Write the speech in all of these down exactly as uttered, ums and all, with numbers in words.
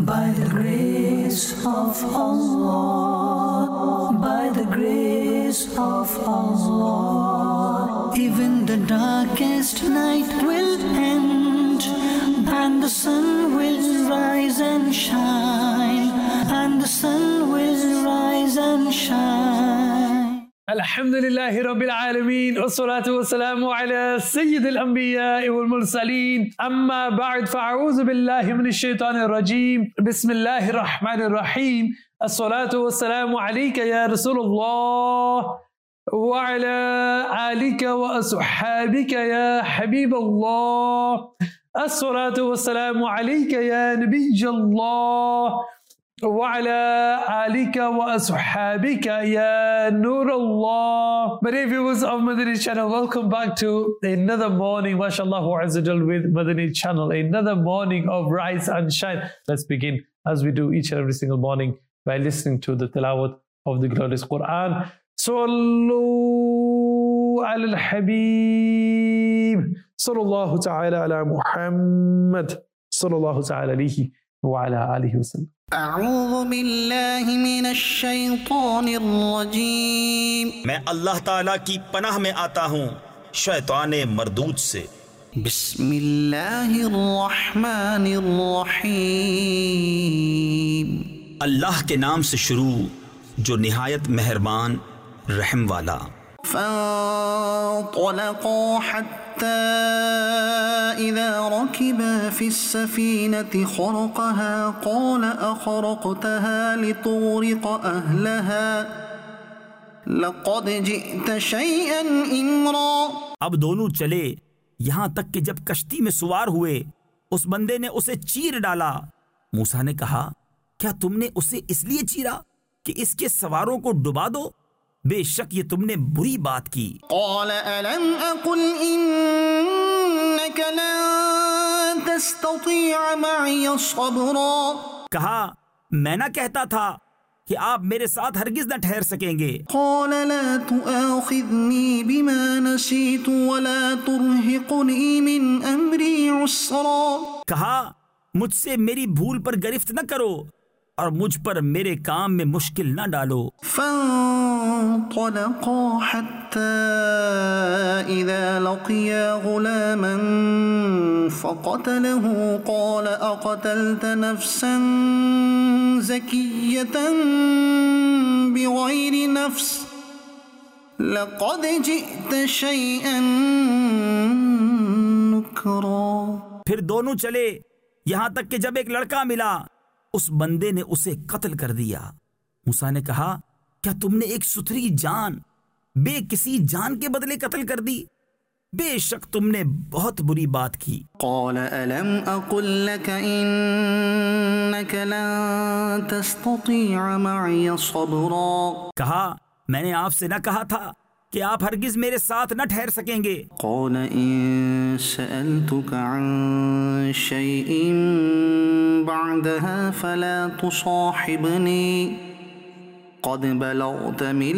By the grace of Allah, by the grace of Allah, even the darkest night will end, and the sun will rise and shine, and the sun will rise and shine. الحمد لله رب العالمين والصلاة والسلام على سيد الأنبياء والمرسلين أما بعد فأعوذ بالله من الشيطان الرجيم بسم الله الرحمن الرحيم الصلاة والسلام عليك يا رسول الله وعلى آلك وأصحابك يا حبيب الله الصلاة والسلام عليك يا نبي الله وعلى آلك وأصحابك يا نور Allah. Many viewers of Madani channel, welcome back to another morning, mashallah azza jal, with Madani channel, another morning of rise and shine. Let's begin as we do each and every single morning by listening to the tilawat of the glorious Quran. Sallu ala al-Habib, sallallahu ta'ala ala Muhammad, sallallahu ta'ala alayhi wa ala alihi wa sallam. اعوذ باللہ من الشیطان الرجیم میں اللہ تعالیٰ کی پناہ میں آتا ہوں شیطان مردود سے. بسم اللہ الرحمن الرحیم اللہ کے نام سے شروع جو نہایت مہربان رحم والا. فانطلقوا حتى إذا ركبا في السفينة خرقها قال أخرقتها لتغرق أهلها لقد جئت شيئا إمرا. اب دونوں چلے یہاں تک کہ جب کشتی میں سوار ہوئے اس بندے نے اسے چیر ڈالا. موسیٰ نے کہا کیا تم نے اسے اس لیے چیرا کہ اس کے سواروں کو ڈبا دو؟ بے شک یہ تم نے بری بات کی. قال ألم أقل إنك لن تستطيع معي صبرا. کہا میں نہ کہتا تھا کہ آپ میرے ساتھ ہرگز نہ ٹھہر سکیں گے. قال لا تؤاخذني بما نسيت ولا ترهقني من أمري عسرا. کہا مجھ سے میری بھول پر گرفت نہ کرو اور مجھ پر میرے کام میں مشکل نہ ڈالو. فانطلقا حتى إذا لقيا غلاما فقتله قال أقتلت نفسا زكية بغير نفس لقد جئت شيئا نكرا. پھر دونوں چلے یہاں تک کہ جب ایک لڑکا ملا اس بندے نے اسے قتل کر دیا. موسیٰ نے کہا کیا تم نے ایک ستھری جان بے کسی جان کے بدلے قتل کر دی؟ بے شک تم نے بہت بری بات کی. قال ألم أقل لك إنك لن تستطيع معي صبرا. کہا میں نے آپ سے نہ کہا تھا کہ آپ ہرگز میرے ساتھ نہ ٹھہر سکیں گے. قال إن سألتك عن شيء بعدها فلا تصاحبني قد بلغت من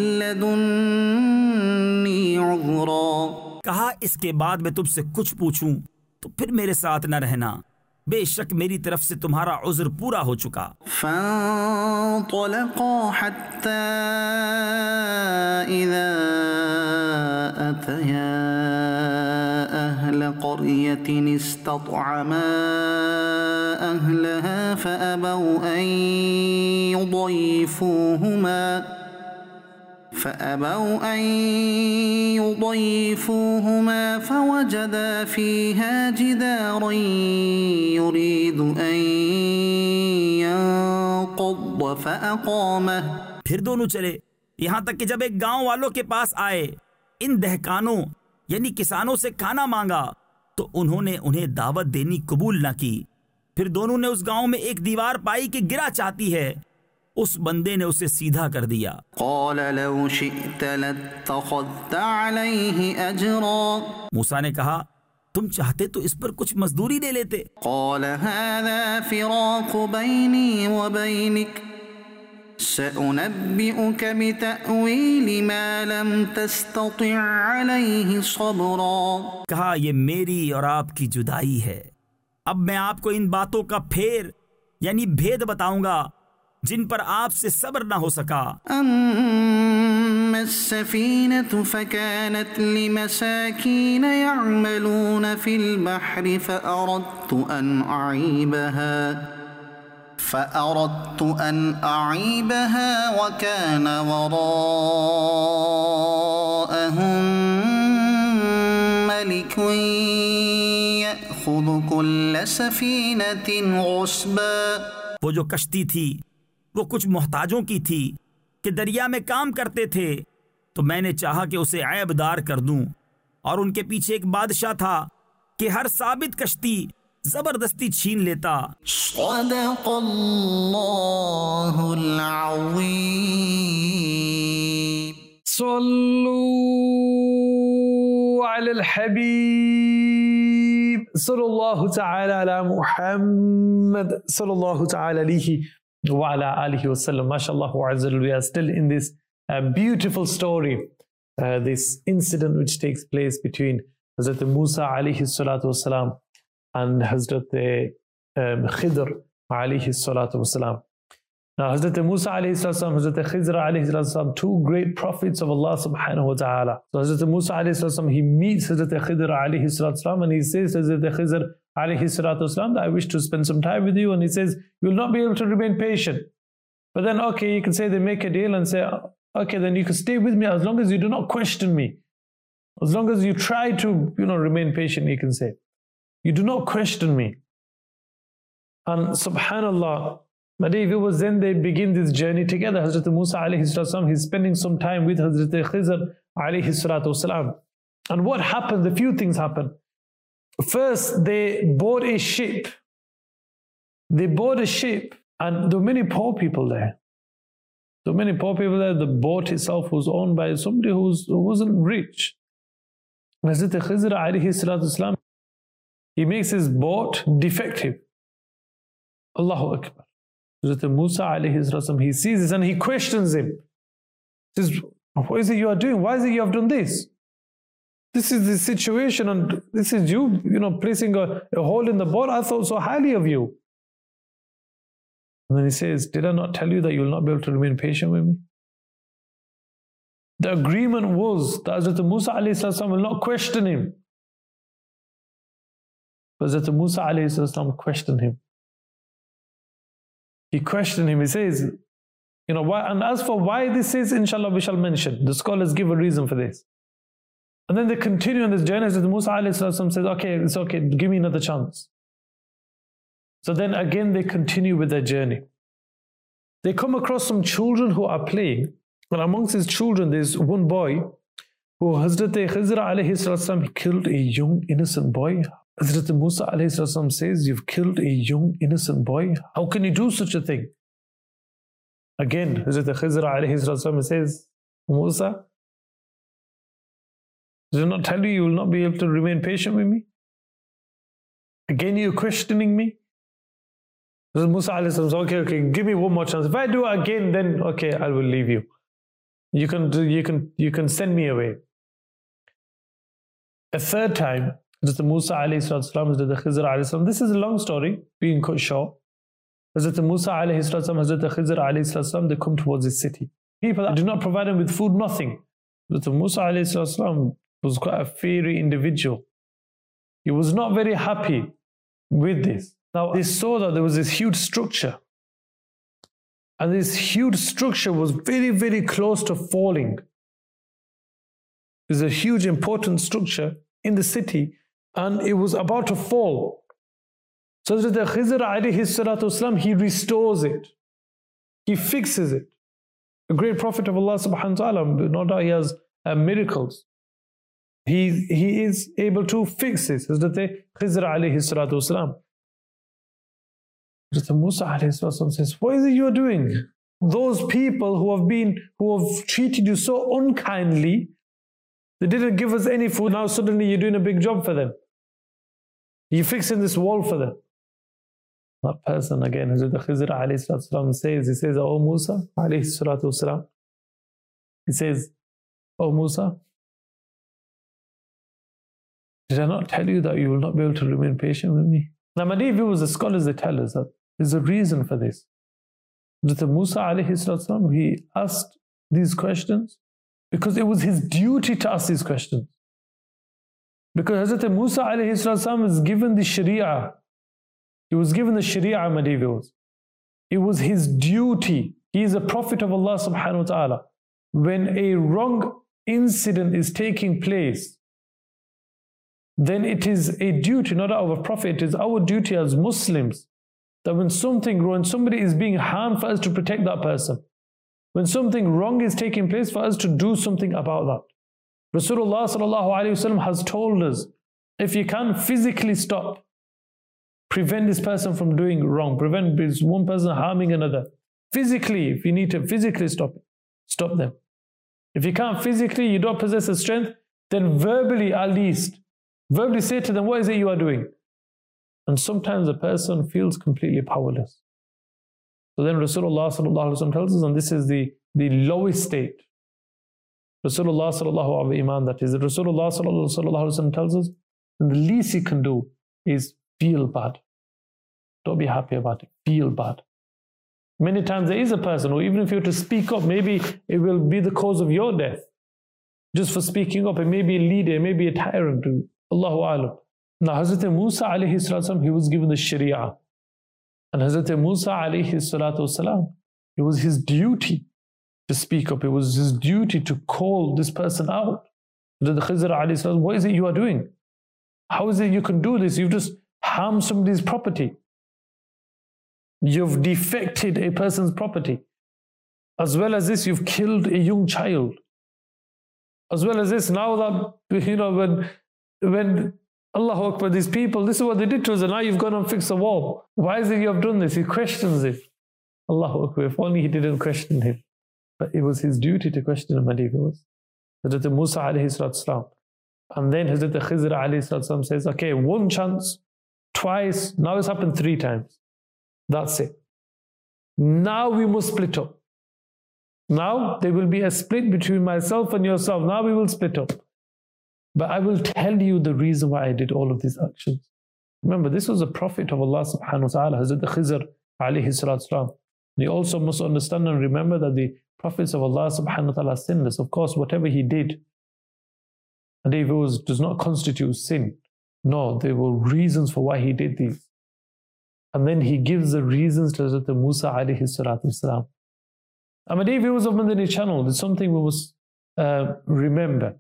لدني عذرا. کہا اس کے بعد میں تم سے کچھ پوچھوں تو پھر میرے ساتھ نہ رہنا، بے شک میری طرف سے تمہارا عذر پورا ہو چکا. فانطلقا حتى إذا أتيا أهل قرية استطعما أهلها فأبوا أن يضيفوهما فأبوا أن يضيفوهما فوجدا فيها جدارا يريد أن ينقض فأقامه. پھر دونوں چلے یہاں تک کہ جب ایک گاؤں والوں کے پاس آئے ان دہقانوں یعنی کسانوں سے کھانا مانگا تو انہوں نے انہیں دعوت دینی قبول نہ کی. پھر دونوں نے اس گاؤں میں ایک دیوار پائی کہ گرا چاہتی ہے، اس بندے نے اسے سیدھا کر دیا. قال لو شئت لاتخذت عليه اجرا. موسیٰ نے کہا تم چاہتے تو اس پر کچھ مزدوری لے لیتے. قال هذا فراق بيني وبينك سأنبئك بتأويل ما لم تستطع عليه صبرا. کہا یہ میری اور آپ کی جدائی ہے، اب میں آپ کو ان باتوں کا پھیر यानी भेद बताऊंगा जिन पर आपसे सब्र ना हो सका। अम्मा अस्सफीनतु फकानत लिमसाकीन यअमलून फिल बहरि फअरदतु अन अईबहा फअरदतु अन अईबहा वकान वराअहुम मलिकुन यअखुदु कुल्ल सफीनतिन गुस्बा। वो जो कश्ती थी वो कुछ मोहताजों की थी कि दरिया में काम करते थे, तो मैंने चाहा कि उसे ऐबदार कर दूं, और उनके पीछे एक बादशाह था कि हर साबित कश्ती जबरदस्ती छीन लेता। सदक़ल्लाहुल अज़ीम। सल्लू अलल हबीब सल्लल्लाहु तआला अला मुहम्मद सल्लल्लाहु तआला अलैहि wa ala alihi wasallam. MashaAllah, we are still in this uh, beautiful story, uh, this incident which takes place between Hazrat Musa alayhi salatu wasalam and Hazrat um, Khidr alayhi salatu wasalam. Now Hazrat Musa alayhi salatu wasalam, Hazrat Khidr alayhi salatu wasalam, two great prophets of Allah subhanahu wa ta'ala. So Hazrat Musa alayhi salatu wasalam, he meets Hazrat Khidr alayhi salatu wasalam and he says to Hazrat Khidr alayhi salatu wasalam that I wish to spend some time with you, and he says you will not be able to remain patient. But then okay, you can say they make a deal and say okay, then you can stay with me as long as you do not question me. As long as you try to, you know, remain patient, you can say. You do not question me. And subhanallah, Madhi, it was then they begin this journey together. Hazrat Musa alayhi salatu, he's spending some time with Hazrat Khidr alayhi salatu wasalam. And what happened? A few things happened. First, they bought a ship. They bought a ship, and there were many poor people there. There were many poor people there. The boat itself was owned by somebody who, was, who wasn't rich. Hazrat Khidr alayhi salatu wasalam, he makes his boat defective. Allahu Akbar. Hazrat Musa alayhi salatu, he sees this and he questions him. He says, what is it you are doing? Why is it you have done this? This is the situation, and this is you, you know, placing a, a hole in the boat. I thought so highly of you. And then he says, did I not tell you that you will not be able to remain patient with me? The agreement was that Hazrat Musa alayhi salatu will not question him. But Hazrat Musa alayhi salatu questioned him. He questioned him. He says, you know, why? And as for why this is, inshallah, we shall mention. The scholars give a reason for this. And then they continue on this journey. Hazrat Musa alayhi salatu says, okay, it's okay, give me another chance. So then again they continue with their journey. They come across some children who are playing. And amongst his children, there's one boy who Hazrat Khidr alayhi salatu killed a young innocent boy. Hazrat Musa alayhi salatu says, you've killed a young innocent boy. How can you do such a thing? Again, Hazrat Khidr alayhi salatu says, Musa, did I not tell you you will not be able to remain patient with me? Again, you're questioning me? Hazrat Musa alayhi salam says, okay, okay, give me one more chance. If I do it again, then okay, I will leave you. You can, you can, you can send me away. A third time, Hazrat Musa alayhi salam, Hazrat Khidr alayhi salam, this is a long story, being cut short. Hazrat Musa alayhi salam, Hazrat Khidr alayhi salam, they come towards the city. People do not provide them with food, nothing. Hazrat Musa alayhi salam was quite a fiery individual. He was not very happy with this. Now they saw that there was this huge structure, and this huge structure was very, very close to falling. There's a huge important structure in the city, and it was about to fall. So Hazrat Khidr alayhi salatu wasalam, he restores it. He fixes it. A great prophet of Allah subhanahu wa ta'ala, no doubt he has uh, miracles. He, he is able to fix this. Hazrat Khidr alayhi salatu wasalam. Hazrat Musa alayhi salatu wasalam says, what is it you are doing? Those people who have been, who have treated you so unkindly, they didn't give us any food. Now suddenly you're doing a big job for them. You're fixing this wall for them. That person again, Hazrat Khidr alayhi salatu wasalam says, he says, oh Musa alayhi salatu wasalam, he says, oh Musa, did I not tell you that you will not be able to remain patient with me? Now, Madhi, it was the scholars that tell us that There's a reason for this. Hazrat Musa alayhi salam, he asked these questions because it was his duty to ask these questions. Because Hazrat Musa alayhi salam was given the Sharia. He was given the Sharia, my dear viewers. It was his duty. He is a prophet of Allah subhanahu wa ta'ala. When a wrong incident is taking place, then it is a duty, not our prophet, it is our duty as Muslims, that when something, when somebody is being harmed, for us to protect that person. When something wrong is taking place, for us to do something about that. Rasulullah sallallahu alayhi wasallam has told us, if you can physically stop, prevent this person from doing wrong, prevent this one person harming another. Physically, if you need to physically stop it, stop them. If you can't physically, you don't possess the strength, then verbally at least, verbally say to them, what is it you are doing? And sometimes a person feels completely powerless. So then Rasulullah sallallahu alaihi wasallam tells us, and this is the, the lowest state. Rasulullah sallallahu alaihi wasallam, that is, Rasulullah sallallahu alaihi wasallam tells us, and the least you can do is feel bad. Don't be happy about it. Feel bad. Many times there is a person who, even if you were to speak up, maybe it will be the cause of your death. Just for speaking up, it may be a leader, it may be a tyrant. Allahu Alam. Now, Hazrat Musa alayhi salatu, he was given the Sharia. And Hazrat Musa alayhi salatu wasalam, it was his duty to speak up. It was his duty to call this person out. Hazrat Khizr alayhi salam, what is it you are doing? How is it you can do this? You've just harmed somebody's property. You've defected a person's property. As well as this, you've killed a young child. As well as this, now that, you know, when, when Allahu Akbar, these people, this is what they did to us, and now you've gone and fixed the wall. Why is it you have done this? He questions it. Allahu Akbar, if only he didn't question him. But it was his duty to question him, and he was. Hazrat Musa alayhi salatu. And then Hazrat Khizr alayhi salatu says, okay, one chance, twice, now it's happened three times. That's it. Now we must split up. Now there will be a split between myself and yourself. Now we will split up. But I will tell you the reason why I did all of these actions. Remember, this was a prophet of Allah subhanahu wa ta'ala, Hazrat Khizr alayhi salatu. You also must understand and remember that the prophets of Allah subhanahu wa ta'ala are sinless. Of course, whatever he did, and if it was, does not constitute sin. No, there were reasons for why he did these. And then he gives the reasons to Hazrat Musa alayhi salatu wasalam. And my dear viewers of Madani channel, there's something we must uh, remember.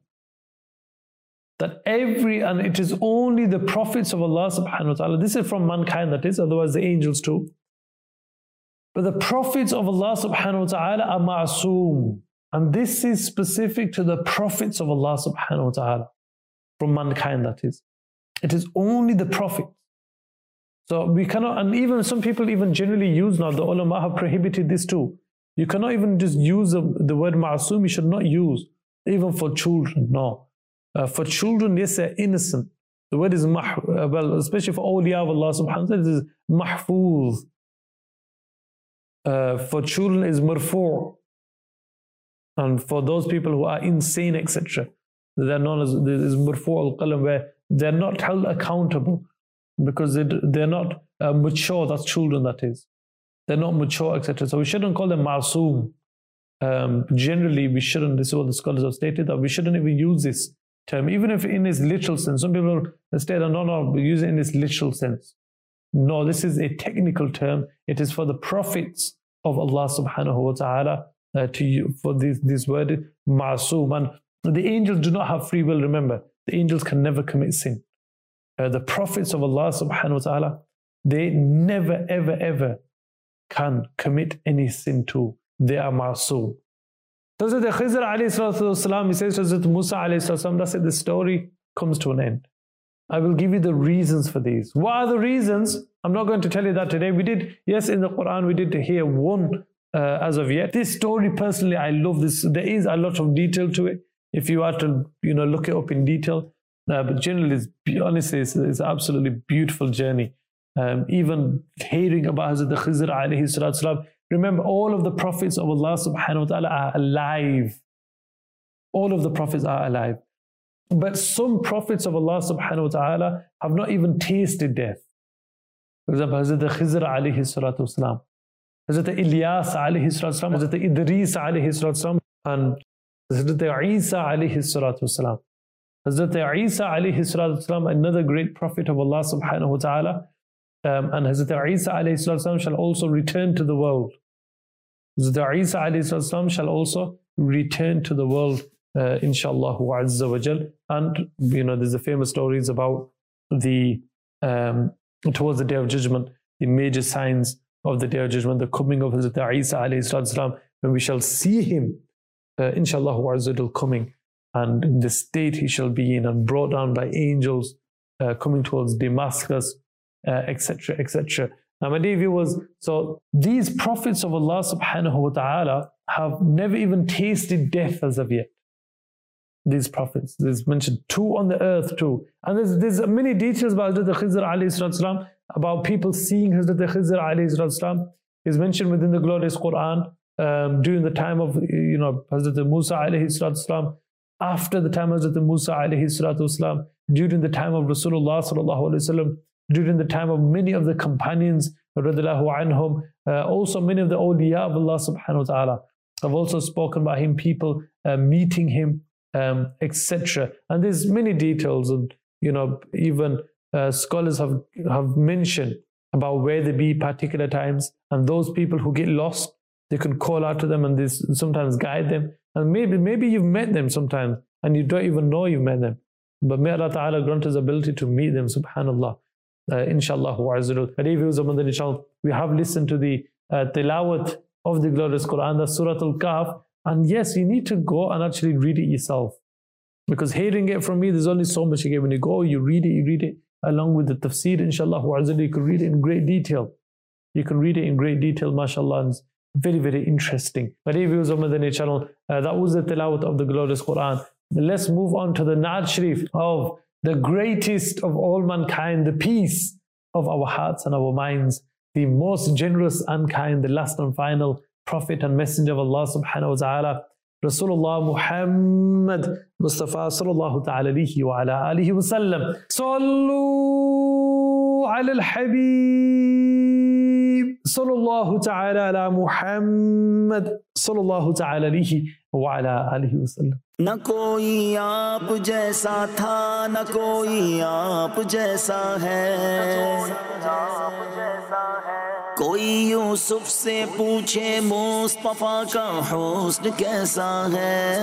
That every, and it is only the prophets of Allah subhanahu wa ta'ala, this is from mankind that is, otherwise the angels too. But the prophets of Allah subhanahu wa ta'ala are ma'soom. And this is specific to the prophets of Allah subhanahu wa ta'ala. From mankind that is. It is only the prophets. So we cannot, and even some people even generally use now, the ulama have prohibited this too. You cannot even just use the, the word ma'soom, you should not use, even for children, no. Uh, for children, yes, they're innocent. The word is, mah, uh, well, especially for awliya of Allah subhanahu wa ta'ala, it is mahfuz. Uh, for children is marfu'. And for those people who are insane, et cetera, they're known as, there is marfu' al-qalam, where they're not held accountable because they, they're not uh, mature, that's children that is. They're not mature, et cetera. So we shouldn't call them ma'soom. Um, generally, we shouldn't, this is what the scholars have stated, that we shouldn't even use this term, even if in its literal sense. Some people state, no, no, we use it in its literal sense. No, this is a technical term. It is for the prophets of Allah subhanahu wa ta'ala uh, to you, for this, this word, ma'soom. And the angels do not have free will, remember. The angels can never commit sin. Uh, the prophets of Allah subhanahu wa ta'ala, they never, ever, ever can commit any sin too. They are ma'soom. So Hazrat Khizr alayhi salatu wasalam, he says to Hazrat Musa alayhi salatu wasalam, that's it, the story comes to an end. I will give you the reasons for these. What are the reasons? I'm not going to tell you that today. We did, yes, in the Quran, we did hear one uh, as of yet. This story, personally, I love this. There is a lot of detail to it. If you are to, you know, look it up in detail. Uh, but generally, it's, honestly, it's, it's an absolutely beautiful journey. Um, even hearing about Hazrat Khizr alayhi salatu wasalam. Remember, all of the prophets of Allah subhanahu wa ta'ala are alive. All of the prophets are alive. But some prophets of Allah subhanahu wa ta'ala have not even tasted death. For example, Hazrat Khizr alayhi salatu wasalam, Hazrat Ilyas alayhi salatu wasalam, Hazrat Idris alayhi salatu wasalam, and Hazrat Isa alayhi salatu wasalam. Hazrat Isa alayhi salatu wasalam, another great prophet of Allah subhanahu wa ta'ala, um, and Hazrat Isa alayhi salatu wasalam shall also return to the world. Hazrat Isa alayhi salatu wasalam shall also return to the world, uh, inshallah azza wa jal. And you know, there's the famous stories about the um, towards the Day of Judgment, the major signs of the Day of Judgment, the coming of Hazrat Isa alayhi salatu wasalam, when we shall see him, uh, inshallah azza wa jal, coming, and in the state he shall be in, and brought down by angels, uh, coming towards Damascus, et cetera, et cetera. Now, my dear viewers, so these prophets of Allah subhanahu wa ta'ala have never even tasted death as of yet. These prophets, there's mentioned two on the earth too. And there's, there's many details about Hazrat Khizr alayhi salatu wasalam, about people seeing Hazrat Khizr alayhi salatu wasalam. Is mentioned within the glorious Quran, um, during the time of, you know, Hazrat Musa alayhi salatu wasalam, after the time of Hazrat Musa alayhi salatu wasalam, during the time of Rasulullah sallallahu alayhi wasallam, during the time of many of the companions radhiyallahu anhum, uh, also many of the awliya of Allah subhanahu wa ta'ala have also spoken about him, people uh, meeting him, um, et cetera. And there's many details, and you know, even uh, scholars have have mentioned about where they be particular times, and those people who get lost, they can call out to them, and this sometimes guide them. And maybe maybe you've met them sometimes, and you don't even know you've met them. But may Allah Ta'ala grant us ability to meet them, subhanallah. Uh, inshallah inshallah, we have listened to the uh, tilawat of the glorious Quran, the Surah Al-Kahf, and yes, you need to go and actually read it yourself, because hearing it from me, there's only so much you get. When you go, you read it, you read it along with the tafsir, inshallah, you can read it in great detail. You can read it in great detail, mashallah, and it's very, very interesting. But if you was on the channel, uh, that was the tilawat of the glorious Quran. Let's move on to the Naat Sharif of the greatest of all mankind, the peace of our hearts and our minds, the most generous and kind, the last and final prophet and messenger of Allah subhanahu wa ta'ala, Rasulullah Muhammad Mustafa sallallahu ta'ala alayhi wa ala alihi wa sallam. Sallu ala al-Habib sallallahu ta'ala ala Muhammad sallallahu ta'ala alayhi wa ala alihi wa sallam. نہ کوئی آپ جیسا تھا نہ کوئی آپ جیسا ہے، کوئی یوسف سے پوچھے مصطفیٰ کا حسن کیسا ہے،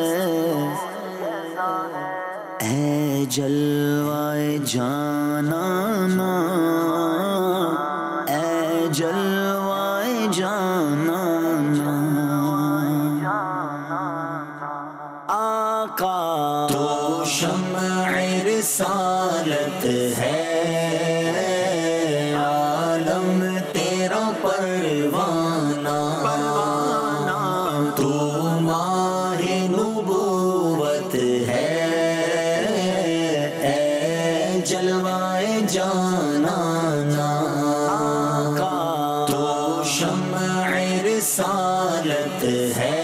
اے جلوائے جانانا، اے جلوائے جانانا، آقا تو شمع رسالت ہے، عالم تیرا پروانہ، تو ماہ نبوت ہے، اے جلوائے جانانا، آقا تو شمع رسالت ہے،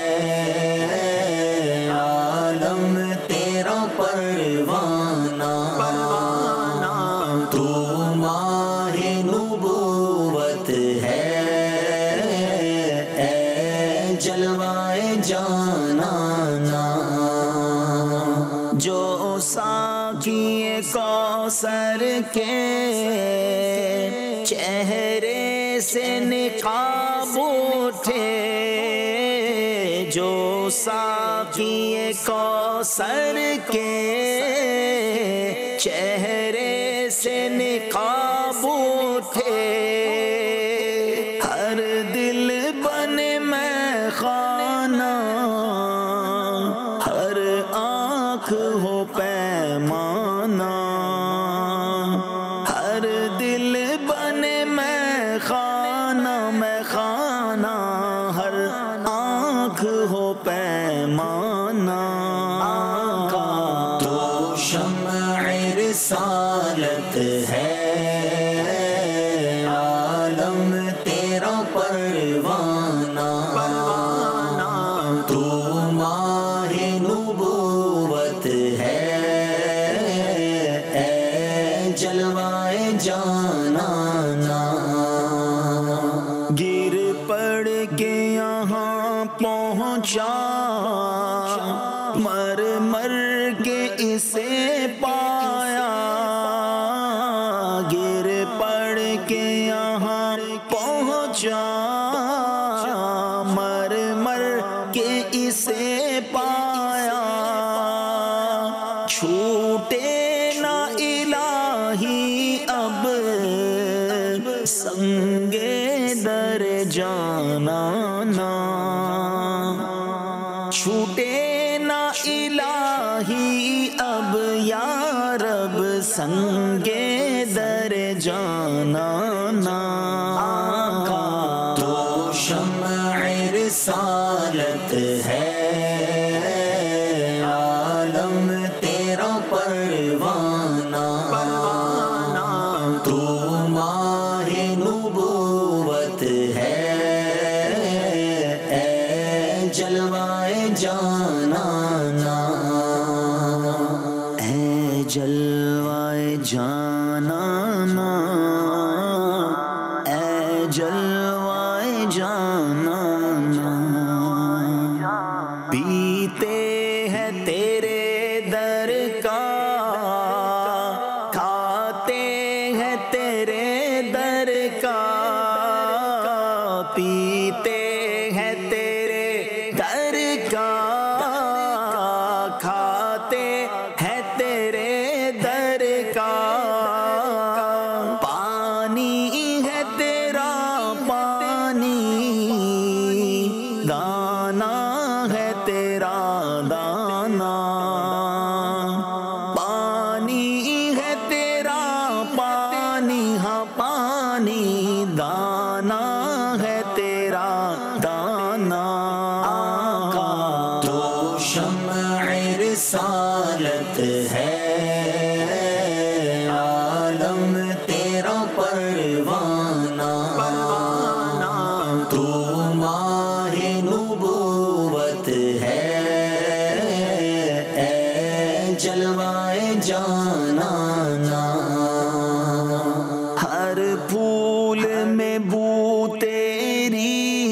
کوثر کے چہرے سے نقاب اٹھے، جو ساقی کوثر کے چہرے سے نقاب اٹھے، ہر دل بنے میں خانہ، ہر آنکھ ہو پیمانہ، ہر دل بنے میں خانہ میں خانہ، ہر آنکھ ہو پیمانہ، تو شمع رسالت ہے، عالم تیرا پروانہ، تو ماہ نبوت ہے، اے جلوائے جانانا، پڑھ کے یہاں پہنچا، مر مر کے اسے پایا، گر پڑھ کے یہاں پہنچا، مر مر کے اسے پایا، چھوٹے نہ الہی اب سنگے در جانا نا، چھوٹے نہ الہی اب یا رب سنگے در جانا نا، تو شمع رسالت ہے عالم تیرا پروانہ، تو ماہ نبوت ہے اے جلوائے جانا نا، اے جلوائے جانا نا، اے جلوائے جانا نا، پیتے ہیں تیرے در کا، کھاتے ہیں تیرے در کا، پیتے ہیں تیرے در کا، کھاتے ہیں تیرے در کا، پانی ہے تیرا پانی، دانا ہے تیرا دانا، پانی ہے تیرا پانی، ہاں پانی، دانا ہے تیرا دانا، تو شمع رسالت ہے عالم تیرا پروانہ، تو ماہ نبوت ہے اے جلوائے جانا نا، ہر پھول میں بو تیری،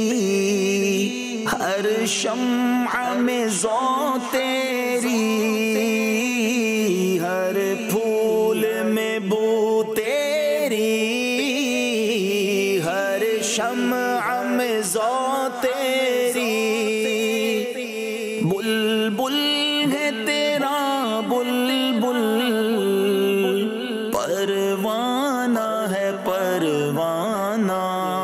ہر شمع میں ذو تیری، ہر پھول میں بو تیری، ہر شمع میں ذو تیری، بلبل ہے تیرا بلبل، پروانہ ہے پروانہ،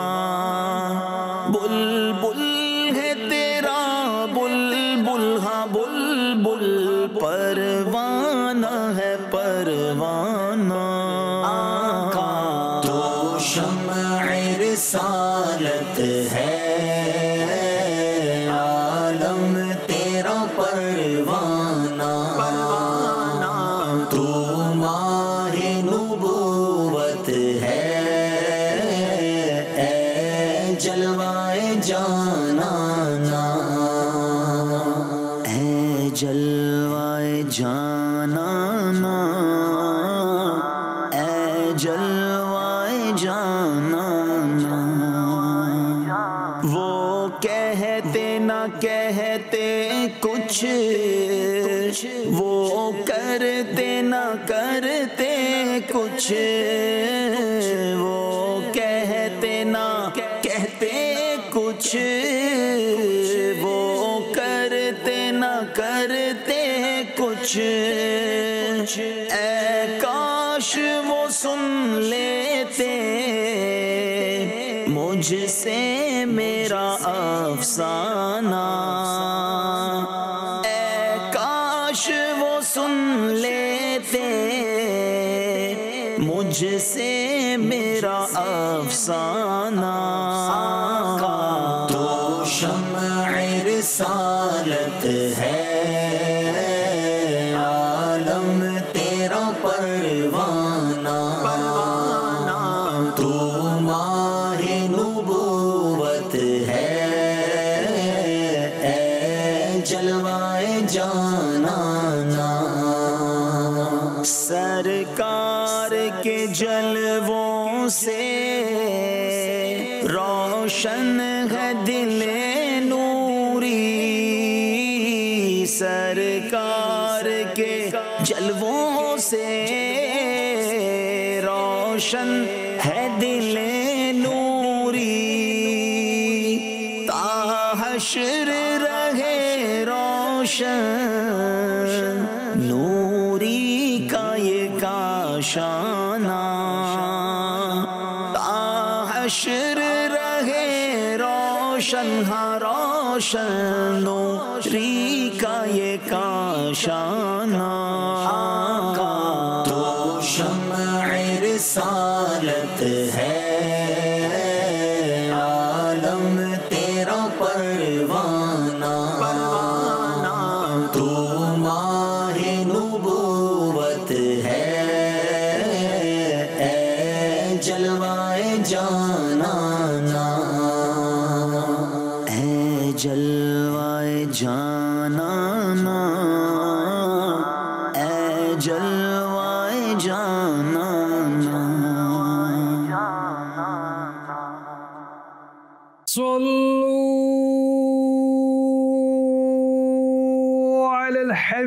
بلبل ہے تیرا بلبل، ہاں بلبل، پروانہ ہے پروانہ، تو شمع رسالت ہے عالم تیرا پروانہ، تو ماہ نبوت ہے اے جلوائے جانا نا، اے جلوائے جانا نا، اے جلوائے جانا نا، وہ کہتے نہ کہتے کچھ، وہ کرتے نہ کرتے کچھ، وہ کہتے نہ کہتے کچھ، وہ کرتے نہ کرتے کچھ، اے کاش وہ سن لیتے مجھ سے میرا افسانہ، اے کاش وہ سن لیتے مجھ سے میرا افسانہ، تو شمع رسالت ہے عالم تیرا پروانہ، تو ماہ نبوت ہے اے جلوائے جانا نا، سرکار کے جلووں سے روشن ہے है दिले नूरी, सरकार के जलवों से रोशन है दिले नूरी, ताहश्र रहे रोशन नूरी का ये काशाना, ताहश्र रहे रोशन हाँ रोशन नूरी का ये काशाना। तो शम्अ रिसालत है आलम तेरा परवाना, तो माहे नुबुवत है ए जलवाए जानाना, ए जलवाए जानाना, ए जलवाए जानाना। صلوا على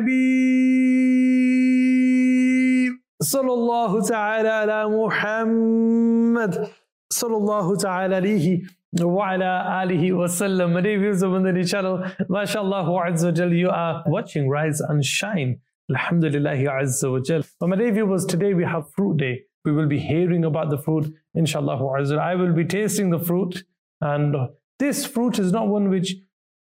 الحبيب صلى الله تعالى على محمد صلى الله تعالى عليه وعلى آله وسلم. My dear viewers of the channel, MashaAllah Azza wa Jal, you are watching Rise and Shine. Alhamdulillah Azza wa Jal. But my dear viewers, today we have fruit day. We will be hearing about the fruit, inshallah Azza. I will be tasting the fruit, and this fruit is not one which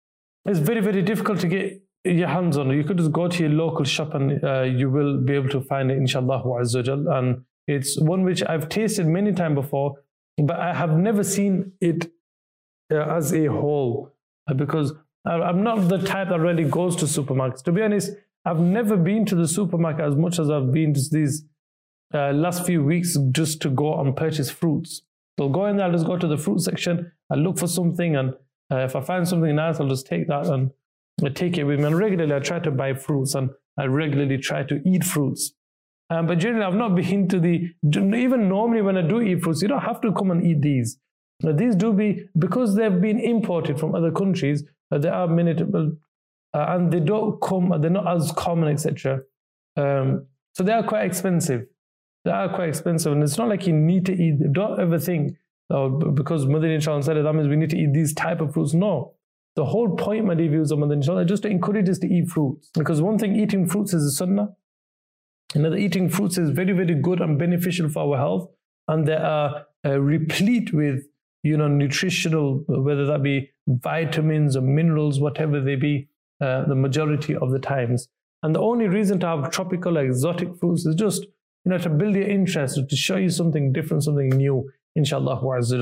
is very, very difficult to get your hands on. You could just go to your local shop and uh, you will be able to find it, inshallah Azza wa Jal. And it's one which I've tasted many times before, but I have never seen it uh, as a whole, uh, because I, I'm not the type that really goes to supermarkets. To be honest, I've never been to the supermarket as much as I've been to these uh, last few weeks just to go and purchase fruits. So I'll go in there, I'll just go to the fruit section, I'll look for something, and uh, if I find something nice, I'll just take that and I take it with me. And regularly I try to buy fruits, and I regularly try to eat fruits. Um, but generally I've not been to the, even normally when I do eat fruits, you don't have to come and eat these. Uh, these do be, because they've been imported from other countries, uh, there are many, uh, and they don't come, they're not as common, et cetera. Um, so they are quite expensive. They are quite expensive, and it's not like you need to eat. Don't ever think, oh, because Madani Inshallah said it, that means we need to eat these type of fruits. No. The whole point, my dear viewers of Madani Inshallah, is just to encourage us to eat fruits. Because one thing, eating fruits is a sunnah. Another, eating fruits is very, very good and beneficial for our health. And they are uh, replete with, you know, nutritional, whether that be vitamins or minerals, whatever they be, uh, the majority of the times. And the only reason to have tropical or exotic fruits is just, you know, to build your interest, to show you something different, something new, inshallah.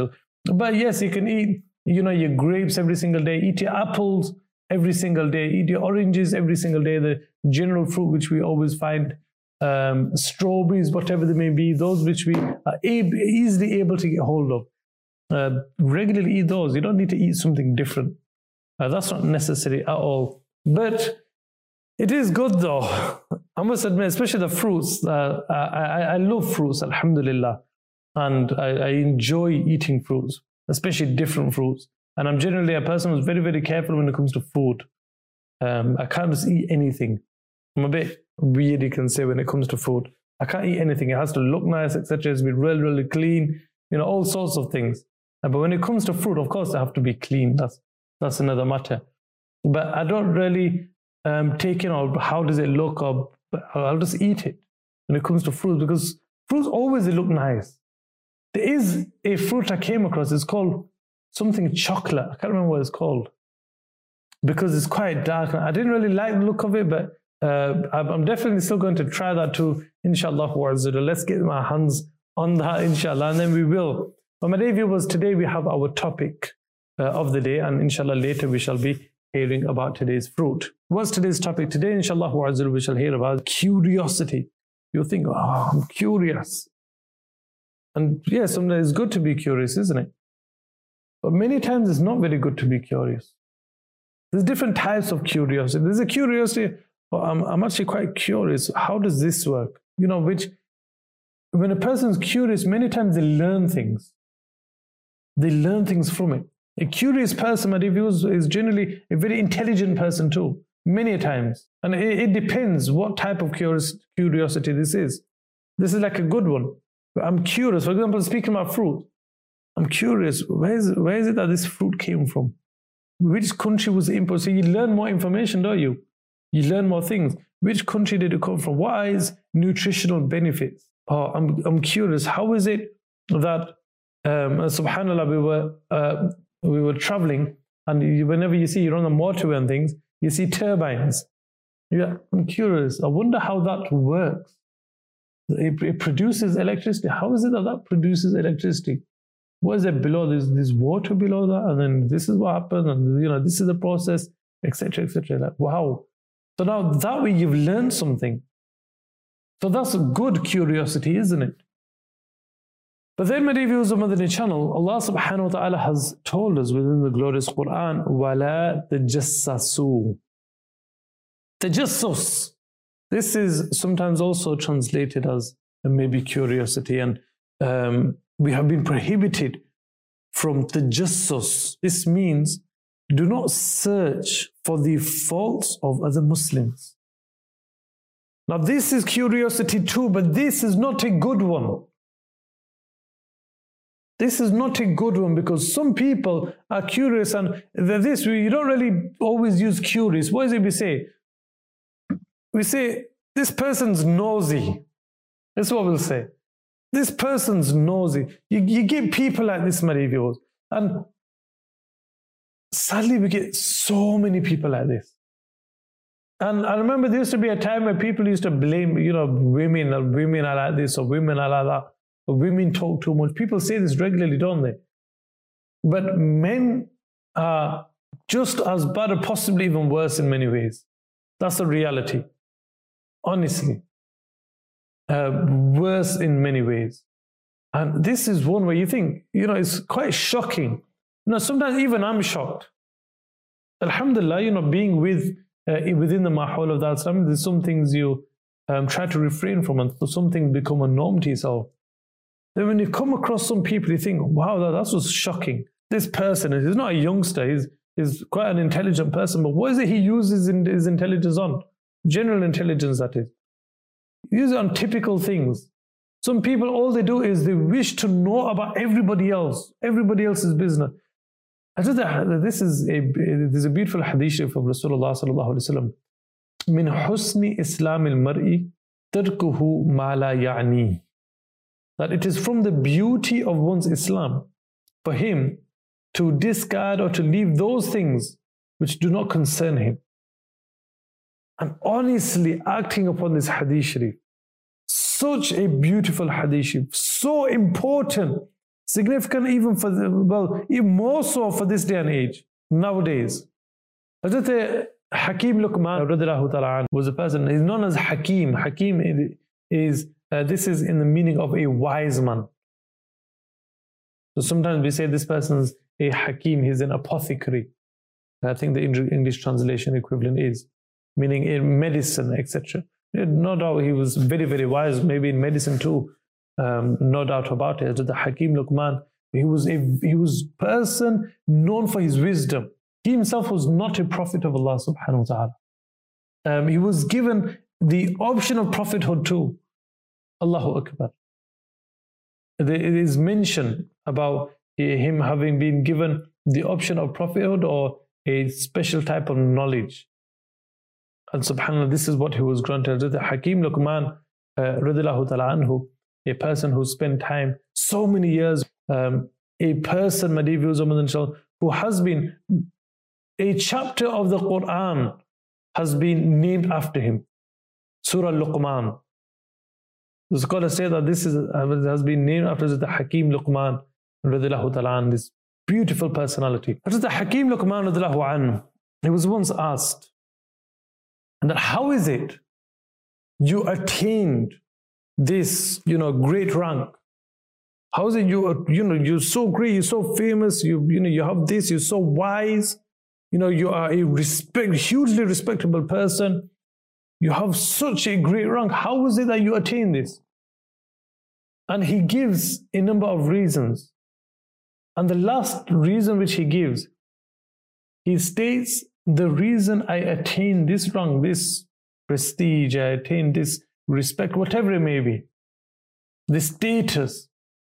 But yes, you can eat, you know, your grapes every single day, eat your apples every single day, eat your oranges every single day, the general fruit which we always find, um, strawberries, whatever they may be, those which we are ab easily able to get hold of. Uh, regularly eat those. You don't need to eat something different. Uh, that's not necessary at all. But it is good though. I must admit, especially the fruits. Uh, I, I, I love fruits, alhamdulillah. And I, I enjoy eating fruits, especially different fruits. And I'm generally a person who's very, very careful when it comes to food. Um, I can't just eat anything. I'm a bit weird, you can say, when it comes to food. I can't eat anything. It has to look nice, et cetera. It's be really, really clean, you know, all sorts of things. Uh, but when it comes to fruit, of course, they have to be clean. That's, that's another matter. But I don't really um, take, you know, how does it look, or I'll just eat it when it comes to fruits, because fruits always look nice. There is a fruit I came across, it's called something chocolate. I can't remember what it's called, because it's quite dark. I didn't really like the look of it, but uh, I'm definitely still going to try that too, inshallah. Let's get my hands on that, inshallah, and then we will. But my dear viewers, today we have our topic uh, of the day, and inshallah later we shall be hearing about today's fruit. What's today's topic? Today, inshallah, we shall hear about curiosity. You'll think, oh, I'm curious. And yes, sometimes it's good to be curious, isn't it? But many times it's not very good to be curious. There's different types of curiosity. There's a curiosity, oh, I'm, I'm actually quite curious. How does this work? You know, which, when a person's curious, many times they learn things. They learn things from it. A curious person, my reviews, is generally a very intelligent person too, many times. And it, it depends what type of curious, curiosity this is. This is like a good one. I'm curious. For example, speaking about fruit, I'm curious, where is, where is it that this fruit came from? Which country was it imported? So you learn more information, don't you? You learn more things. Which country did it come from? What is nutritional benefits? Oh, I'm, I'm curious, how is it that, um, subhanAllah, we were, uh, we were traveling, and you, whenever you see, you're on the motorway and things, you see turbines. Yeah, I'm curious. I wonder how that works. It, it produces electricity. How is it that that produces electricity? What is it below? There's, there's water below that, and then this is what happened, and you know, this is the process, et cetera, et cetera. Like, wow. So now that way you've learned something. So that's a good curiosity, isn't it? But then, my reviews on Madani channel, Allah subhanahu wa ta'ala has told us within the glorious Quran, وَلَا تَجَسَّسُوا. Tajassus. This is sometimes also translated as maybe curiosity, and um, we have been prohibited from tajassus. This means do not search for the faults of other Muslims. Now this is curiosity too, but this is not a good one. This is not a good one, because some people are curious, and this, you don't really always use curious. What is it we say? We say, this person's nosy. That's what we'll say. This person's nosy. You, you get people like this, my reviews. And sadly, we get so many people like this. And I remember there used to be a time where people used to blame, you know, women, or women are like this, or women are like that. Women talk too much. People say this regularly, don't they? But men are just as bad, or possibly even worse in many ways. That's the reality. Honestly. Uh, worse in many ways. And this is one where you think, you know, it's quite shocking. You know, sometimes even I'm shocked. Alhamdulillah, you know, being with, uh, within the mahal of that, some, there's some things you um, try to refrain from, and some things become a norm to yourself. Then when you come across some people, you think, wow, that, that was shocking. This person, he's not a youngster, he's, he's quite an intelligent person, but what is it he uses in, his intelligence on? General intelligence, that is. He uses it on typical things. Some people, all they do is they wish to know about everybody else, everybody else's business. I just, this is a, there's a beautiful hadith of Rasulullah sallallahu alaihi wasallam. Min husni islam al-mar'i tarkuhu ma la ya'ni. That it is from the beauty of one's Islam for him to discard or to leave those things which do not concern him. And honestly acting upon this hadith sharif, such a beautiful hadith sharif, so important, significant even for the, well, even more so for this day and age, nowadays. Hazrat Hakim Luqman radiallahu ta'ala was a person, he's known as Hakim. Hakim is, uh, this is in the meaning of a wise man. So sometimes we say this person's a Hakim, he's an apothecary. I think the English translation equivalent is, meaning in medicine, et cetera. No doubt he was very, very wise, maybe in medicine too. Um, no doubt about it. The Hakim Luqman, he was a he was person known for his wisdom. He himself was not a prophet of Allah subhanahu wa ta'ala. Um, he was given the option of prophethood too. Allahu Akbar. It is mentioned about him having been given the option of prophethood or a special type of knowledge. And subhanAllah, this is what he was granted. The Hakim Luqman, uh, radiallahu ta'ala anhu, a person who spent time, so many years, um, a person, who has been, a chapter of the Quran has been named after him. Surah Luqman. The scholars say that this is, has been named after the Hakim Luqman, radiallahu ta'ala anhu, this beautiful personality. The Hakim Luqman, radiallahu anhu, he was once asked, and that how is it you attained this, you know, great rank? How is it you, you know, you're so great, you're so famous, you, you know, you have this, you're so wise, you know, you are a respect, hugely respectable person, you have such a great rank. How is it that you attain this? And he gives a number of reasons. And the last reason which he gives, he states, the reason I attain this rank, this prestige, I attain this respect, whatever it may be, the status,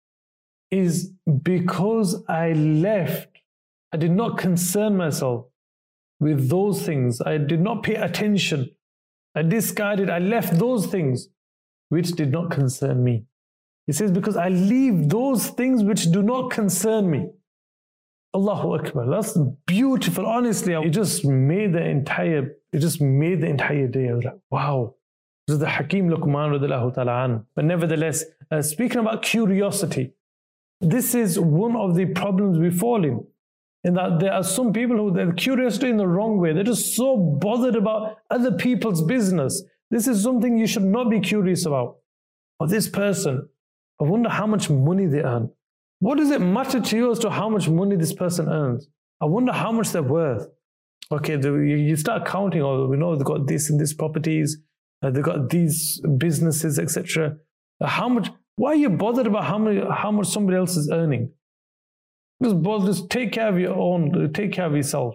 is because I left, I did not concern myself with those things. I did not pay attention. I discarded, I left those things which did not concern me. He says, because I leave those things which do not concern me. Allahu Akbar. That's beautiful. Honestly, it just made the entire, it just made the entire day. I was like, wow. This is the Hakim Luqman radiallahu ta'ala an. But nevertheless, uh, speaking about curiosity, this is one of the problems we fall in. In that there are some people who they're curious in the wrong way. They're just so bothered about other people's business. This is something you should not be curious about. Or this person, I wonder how much money they earn. What does it matter to you as to how much money this person earns? I wonder how much they're worth. Okay, the, you start counting, oh, we know they've got this and this properties, uh, they've got these businesses, et cetera. Uh, how much? Why are you bothered about how many, how much somebody else is earning? Just bother, just take care of your own, take care of yourself.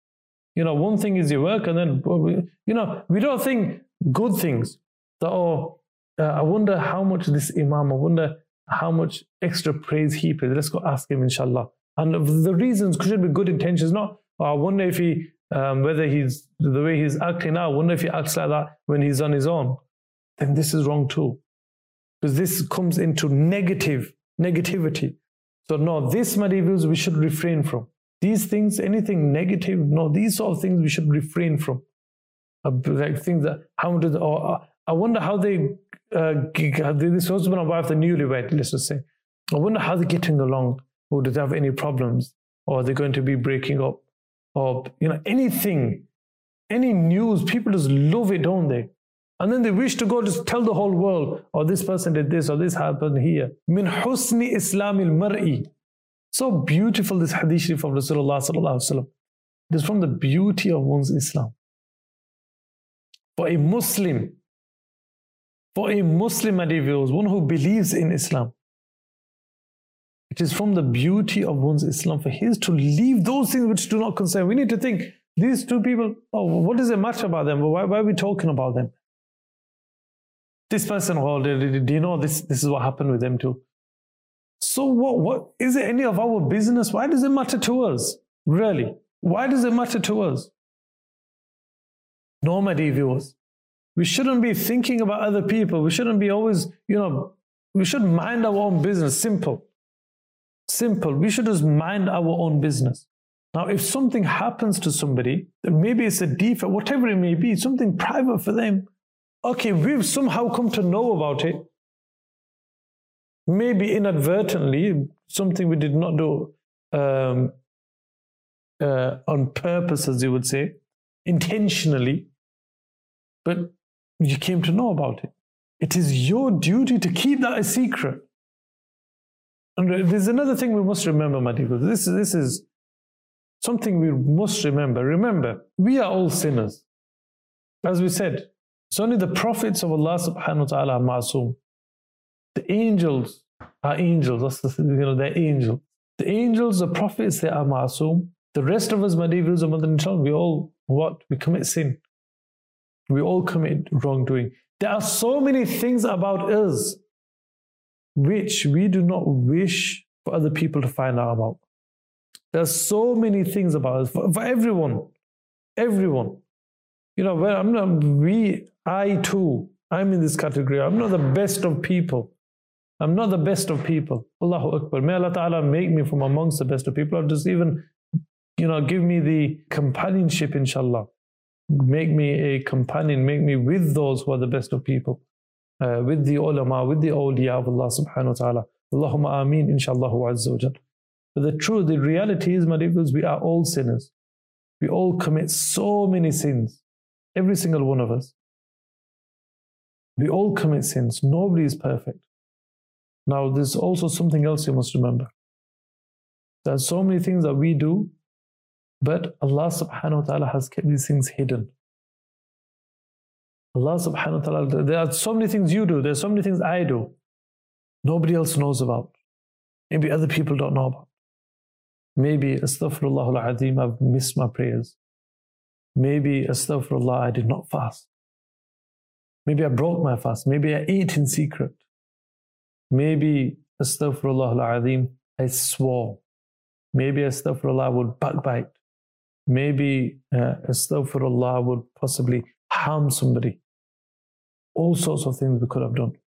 You know, one thing is your work, and then, you know, we don't think good things. That, oh, uh, I wonder how much this imam, I wonder how much extra praise he pays. Let's go ask him, inshallah. And the reasons should be good intentions, not, oh, I wonder if he, um, whether he's, the way he's acting now, I wonder if he acts like that when he's on his own. Then this is wrong too. Because this comes into negative, negativity. So no, these materials we should refrain from. These things, anything negative, no, these sort of things we should refrain from. Uh, like things that, how do, or, uh, I wonder how they, uh, this husband and wife, the newlywed, let's just say. I wonder how they're getting along, or do they have any problems, or are they going to be breaking up, or, you know, anything, any news, people just love it, don't they? And then they wish to go just tell the whole world, oh, this person did this, or this happened here. Min husni islamil mar'i. So beautiful, this hadith sharif of Rasulullah sallallahu alaihi wasallam. It is from the beauty of one's Islam. For a Muslim, for a Muslim, my dear viewers, one who believes in Islam, it is from the beauty of one's Islam for his to leave those things which do not concern. We need to think, these two people, oh, what does it matter about them? Why, why are we talking about them? This person, oh, do you know this, this is what happened with them too? So what, what, is it any of our business? Why does it matter to us? Really? Why does it matter to us? No, my dear viewers. We shouldn't be thinking about other people. We shouldn't be always, you know, we should mind our own business. Simple. Simple. We should just mind our own business. Now, if something happens to somebody, then maybe it's a defect, whatever it may be, something private for them. Okay, we've somehow come to know about it. Maybe inadvertently, something we did not do um, uh, on purpose, as you would say, intentionally, but you came to know about it. It is your duty to keep that a secret. And there's another thing we must remember, my dear. This, this is something we must remember. Remember, we are all sinners. As we said, it's only the prophets of Allah subhanahu wa ta'ala are ma'soom. The angels are angels. That's the, you know, they're angels. The angels, the prophets, they are ma'soom. The rest of us, my dear viewers, we all, what? We commit sin. We all commit wrongdoing. There are so many things about us which we do not wish for other people to find out about. There are so many things about us, for, for everyone. Everyone. You know, well, I'm not, we, I too, I'm in this category. I'm not the best of people. I'm not the best of people. Allahu Akbar. May Allah Ta'ala make me from amongst the best of people, or just even, you know, give me the companionship, inshallah. Make me a companion, make me with those who are the best of people, uh, with the ulama, with the awliya of Allah subhanahu wa ta'ala. Allahumma ameen, inshallah azza wa jal. But the truth, the reality is, my dear, we are all sinners. We all commit so many sins. Every single one of us. We all commit sins. Nobody is perfect. Now, there's also something else you must remember. There are so many things that we do, but Allah subhanahu wa ta'ala has kept these things hidden. Allah subhanahu wa ta'ala, there are so many things you do, there are so many things I do, nobody else knows about. Maybe other people don't know about. Maybe, astaghfirullah al-azim, I've missed my prayers. Maybe, astaghfirullah, I did not fast. Maybe I broke my fast. Maybe I ate in secret. Maybe, astaghfirullah al-azim, I swore. Maybe, astaghfirullah, I would backbite. Maybe, uh, astaghfirullah, I would possibly harm somebody. All sorts of things we could have done.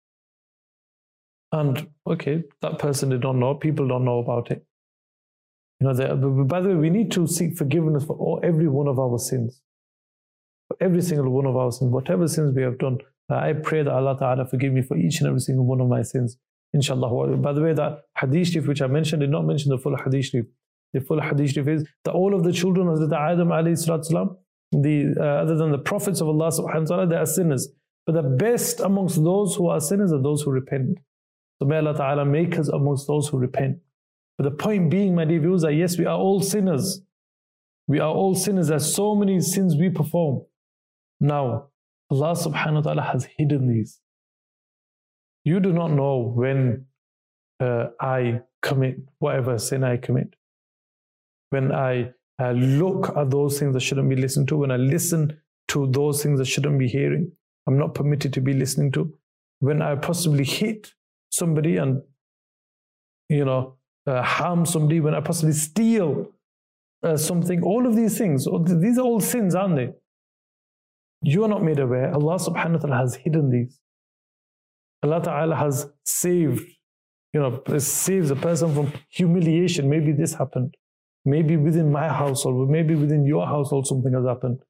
And, okay, that person did not know. People don't know about it. You know, they, by the way, we need to seek forgiveness for all, every one of our sins. For every single one of our sins. Whatever sins we have done, I pray that Allah Ta'ala forgive me for each and every single one of my sins. Inshallah. By the way, that hadith sharif which I mentioned did not mention the full hadith sharif. The full hadith sharif is that all of the children of Hazrat Adam alayhi salatu salam, the uh, other than the prophets of Allah subhanahu wa ta'ala, they are sinners. But the best amongst those who are sinners are those who repent. So may Allah Ta'ala make us amongst those who repent. But the point being, my dear viewers, that yes, we are all sinners. We are all sinners. There's so many sins we perform. Now, Allah subhanahu wa ta'ala has hidden these. You do not know when uh, I commit whatever sin I commit. When I uh, look at those things that shouldn't be listened to. When I listen to those things that shouldn't be hearing. I'm not permitted to be listening to. When I possibly hit somebody and, you know, uh, harm somebody. When I possibly steal uh, something. All of these things, these are all sins, aren't they? You are not made aware. Allah subhanahu wa ta'ala has hidden these. Allah Ta'ala has saved, you know, saves a person from humiliation. Maybe this happened. Maybe within my household, maybe within your household something has happened.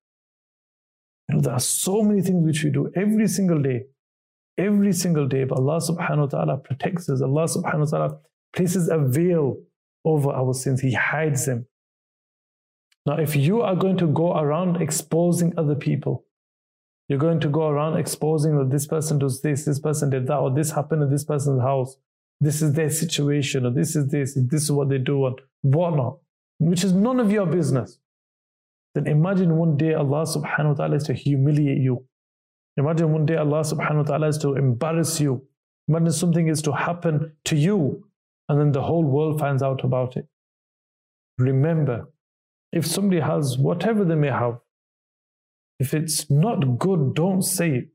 You know, there are so many things which we do every single day. Every single day. But Allah subhanahu wa ta'ala protects us. Allah subhanahu wa ta'ala places a veil over our sins. He hides them. Now, if you are going to go around exposing other people, you're going to go around exposing that this person does this, this person did that, or this happened in this person's house, this is their situation, or this is this, this is what they do, and whatnot, which is none of your business. Then imagine one day Allah subhanahu wa ta'ala is to humiliate you. Imagine one day Allah subhanahu wa ta'ala is to embarrass you. Imagine something is to happen to you, and then the whole world finds out about it. Remember, if somebody has whatever they may have, if it's not good, don't say it.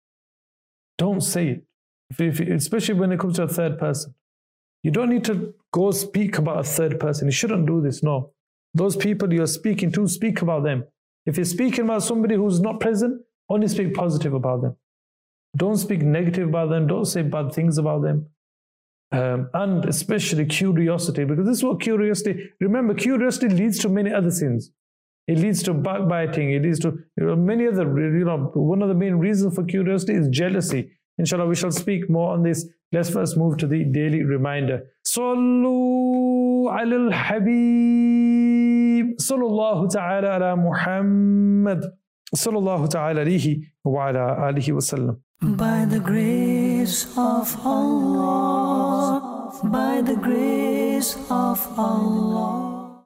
Don't say it. If, if, especially when it comes to a third person. You don't need to go speak about a third person. You shouldn't do this, no. Those people you're speaking to, speak about them. If you're speaking about somebody who's not present, only speak positive about them. Don't speak negative about them. Don't say bad things about them. Um, and especially curiosity, because this is what curiosity, remember, curiosity leads to many other sins. It leads to backbiting. It leads to you know, many other, you know, one of the main reasons for curiosity is jealousy. Inshallah, we shall speak more on this. Let's first move to the daily reminder. Sallu ala al-Habib. Sallallahu ta'ala ala Muhammad. Sallallahu ta'ala alihi wa ala alihi wa sallam. By the grace of Allah, by the grace of Allah.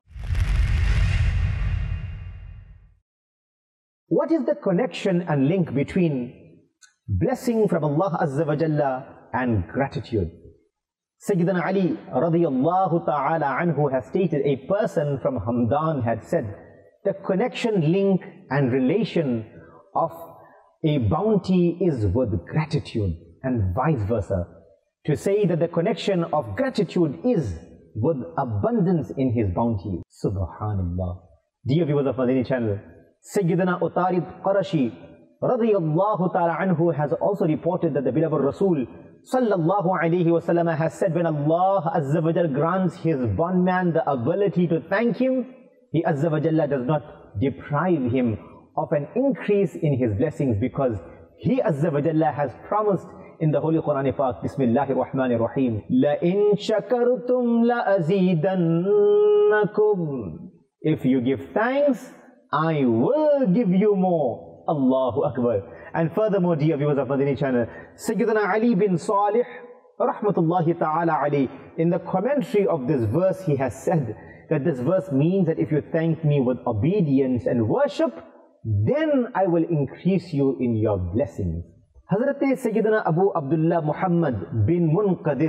What is the connection and link between blessing from Allah Azza wa Jalla and gratitude? Sayyidina Ali radiyallahu ta'ala anhu has stated, a person from Hamdan had said, the connection, link and relation of a bounty is with gratitude, and vice versa. To say that the connection of gratitude is with abundance in his bounty. Subhanallah. Dear viewers of Madani channel, Sayyidina Utarid Qarashi radiyallahu ta'ala anhu has also reported that the beloved Rasul sallallahu alayhi wa sallam has said, when Allah Azza wa Jalla grants his bondman the ability to thank him, he Azza wa Jalla does not deprive him of an increase in his blessings, because he Azza wa Jalla has promised in the Holy Quran Pak, Bismillahir Rahmanir Rahim, La in shakartum la azidannakum. If you give thanks, I will give you more. Allahu Akbar. And furthermore, dear viewers of Madani channel, Sayyidina Ali bin Salih rahmatullahi ta'ala alayhi, in the commentary of this verse, he has said that this verse means that if you thank me with obedience and worship, then I will increase you in your blessings. Hazrat Sayyidina Abu Abdullah Muhammad bin Munqadir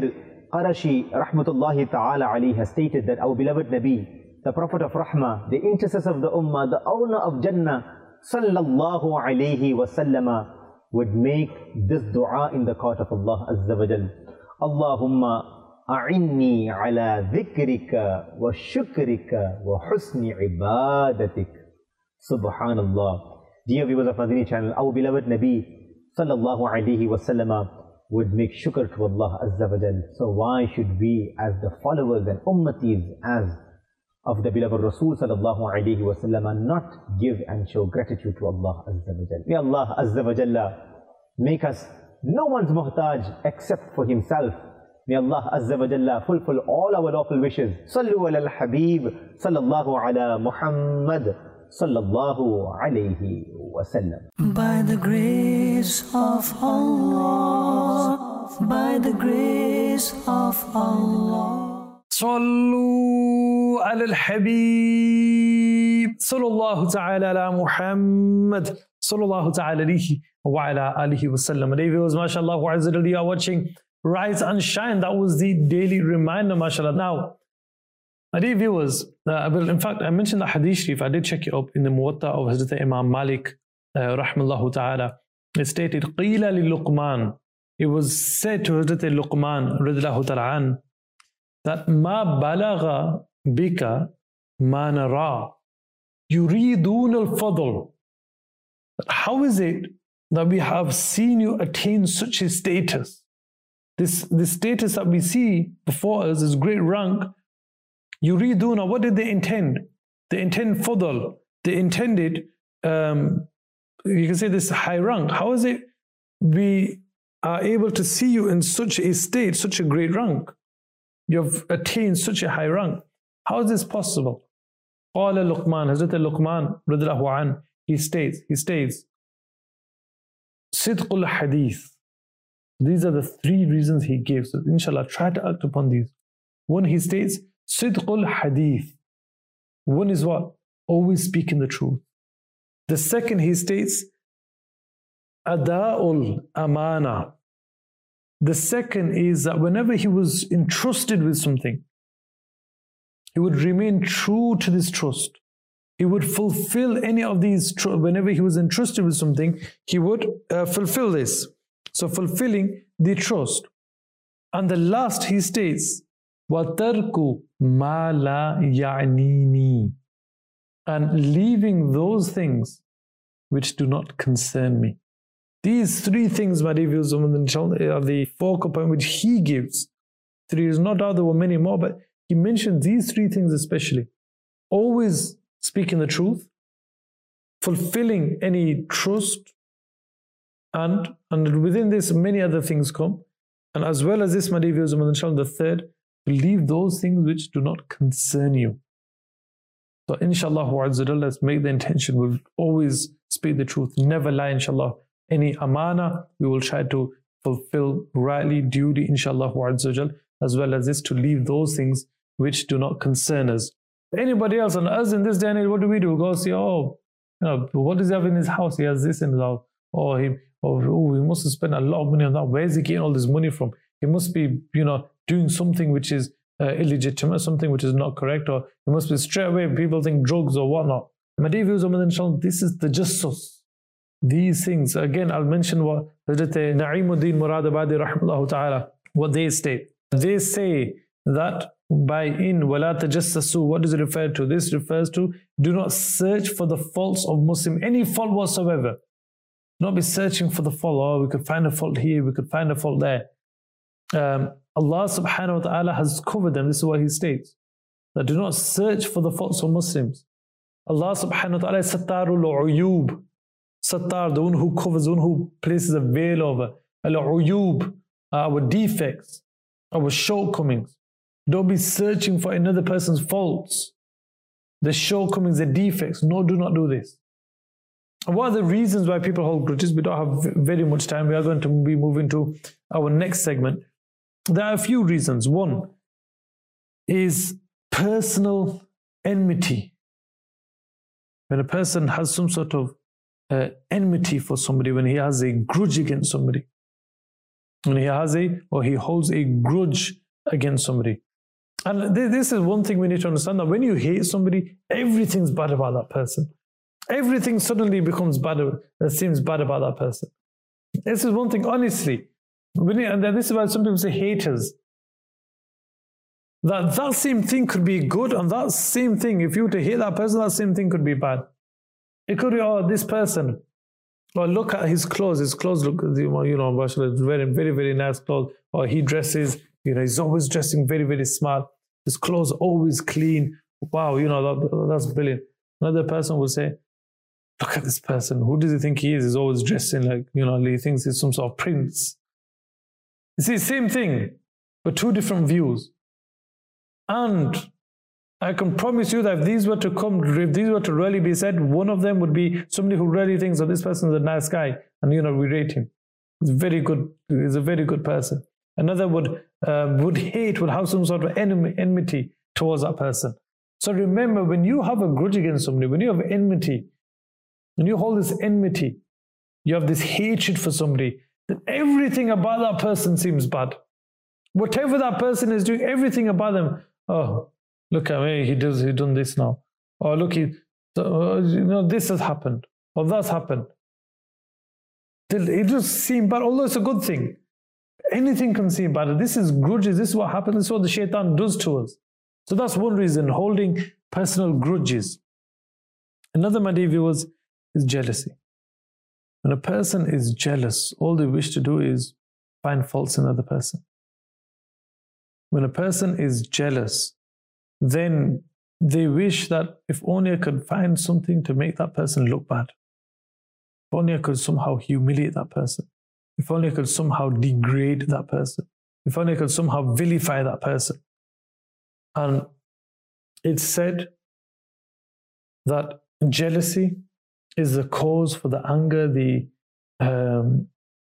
al-Qarashi rahmatullahi ta'ala alayhi has stated that our beloved Nabi, the Prophet of Rahmah, the intercessor of the Ummah, the owner of Jannah, sallallahu alayhi wa sallama, would make this dua in the court of Allah Azza wa Jal. Allahumma a'inni ala dhikrika wa shukrika wa husni ibadatik. Subhanallah. Dear viewers of Madani channel, our beloved Nabi sallallahu alayhi wa sallama would make shukr to Allah Azza wa Jal. So why should we, as the followers and ummatis as of the beloved Rasul sallallahu alayhi wa sallam, not give and show gratitude to Allah Azza wa Jal? May Allah Azza wa Jalla make us no one's muhtaj except for himself. May Allah Azza wa Jalla fulfill all our lawful wishes. Sallu ala al-Habib sallallahu ala Muhammad sallallahu alayhi wa sallam. By the grace of Allah, by the grace of Allah. Sallu ala al-Habib sallallahu ta'ala ala Muhammad sallallahu ta'ala alayhi wa ala alihi wa sallam. Dear viewers, mashallah, you are watching Rise and Shine. That was the daily reminder, mashallah. Now, my dear viewers, uh, well, in fact, I mentioned the hadith sharif. I did check it up in the Muwatta of Hazrat Imam Malik, uh, rahmallahu ta'ala. It stated, Qila li Luqman. It was said to Hazrat Luqman, radiyallahu ta'ala an, that ma balagha bika ma nara yuridun al-fadl. How is it that we have seen you attain such a status? This, this status that we see before us, this great rank, yuriduna, what did they intend? They intend fadl. They intended, um, you can say this high rank. How is it we are able to see you in such a state, such a great rank? You have attained such a high rank. How is this possible? Qala Luqman, Hazrat Luqman, radiyallahu an, he states, he states, Sidqul Hadith. These are the three reasons he gives. So inshallah, try to act upon these. One, he states, Sidqul Hadith. One is what? Always speaking the truth. The second, he states, Ada'ul Amana. The second is that whenever he was entrusted with something, he would remain true to this trust. He would fulfill any of these, whenever he was entrusted with something, he would uh, fulfill this. So fulfilling the trust. And the last he states, وَتَرْكُ مَا لَا يَعْنِينِي, and leaving those things which do not concern me. These three things, my dear viewers, are the focal point which he gives. Three is not doubt there were many more, but he mentioned these three things especially. Always speaking the truth, fulfilling any trust, and, and within this many other things come. And as well as this, my dear viewers, the third, leave those things which do not concern you. So inshallah, let's make the intention, we'll always speak the truth, never lie, inshallah. Any amana, we will try to fulfill rightly, duty, inshallah, as well as this, to leave those things which do not concern us. Anybody else on us in this day and age, what do we do? Go see, oh, you know, what does he have in his house? He has this in his house. Oh, he, oh, oh, he must have spent a lot of money on that. Where is he getting all this money from? He must be, you know, doing something which is uh, illegitimate, something which is not correct, or he must be straight away, people think drugs or whatnot. My dear viewers, this is the jussus. These things, again, I'll mention what Na'imuddin Muradabadi rahimahullah ta'ala, what they state. They say that by in wala tajassasu, what does it refer to? This refers to, do not search for the faults of Muslim, any fault whatsoever. Do not be searching for the fault. Oh, we could find a fault here, we could find a fault there. Um, Allah subhanahu wa ta'ala has covered them. This is what he states, that do not search for the faults of Muslims. Allah subhanahu wa ta'ala is Sattarul Uyub. Sattar, the one who covers, the one who places a veil over. Al-Uyub, our defects, our shortcomings. Don't be searching for another person's faults, the shortcomings, the defects. No, do not do this. And what are the reasons why people hold grudges? We don't have very much time. We are going to be moving to our next segment. There are a few reasons. One is personal enmity. When a person has some sort of uh, enmity for somebody, when he has a grudge against somebody, when he has a, or he holds a grudge against somebody. And this is one thing we need to understand, that when you hate somebody, everything's bad about that person. Everything suddenly becomes bad, that seems bad about that person. This is one thing, honestly. When you, and then this is why some people say haters. That that same thing could be good, and that same thing, if you were to hate that person, that same thing could be bad. It could be, oh, this person, or look at his clothes, his clothes look, you know, very, very, very nice clothes, or he dresses, you know, he's always dressing very, very smart. His clothes always clean. Wow, you know, that, that's brilliant. Another person will say, look at this person. Who does he think he is? He's always dressing like, you know, he thinks he's some sort of prince. You see, same thing, but two different views. And I can promise you that if these were to come, if these were to really be said, one of them would be somebody who really thinks that this person is a nice guy, and, you know, we rate him. He's very good. He's a very good person. Another would uh, would hate, would have some sort of enemy, enmity towards that person. So remember, when you have a grudge against somebody, when you have enmity, when you hold this enmity, you have this hatred for somebody, then everything about that person seems bad. Whatever that person is doing, everything about them, oh, look at me, he does, he done this now. Or look, he, uh, you know, this has happened, or that's happened. It just seems bad, although it's a good thing. Anything can seem bad. This is grudges. This is what happens. This is what the shaitan does to us. So that's one reason, holding personal grudges. Another, my dear viewers, is jealousy. When a person is jealous, all they wish to do is find faults in another person. When a person is jealous, then they wish that if only I could find something to make that person look bad. If only I could somehow humiliate that person. If only I could somehow degrade that person. If only I could somehow vilify that person. And it's said that jealousy is the cause for the anger, the, um,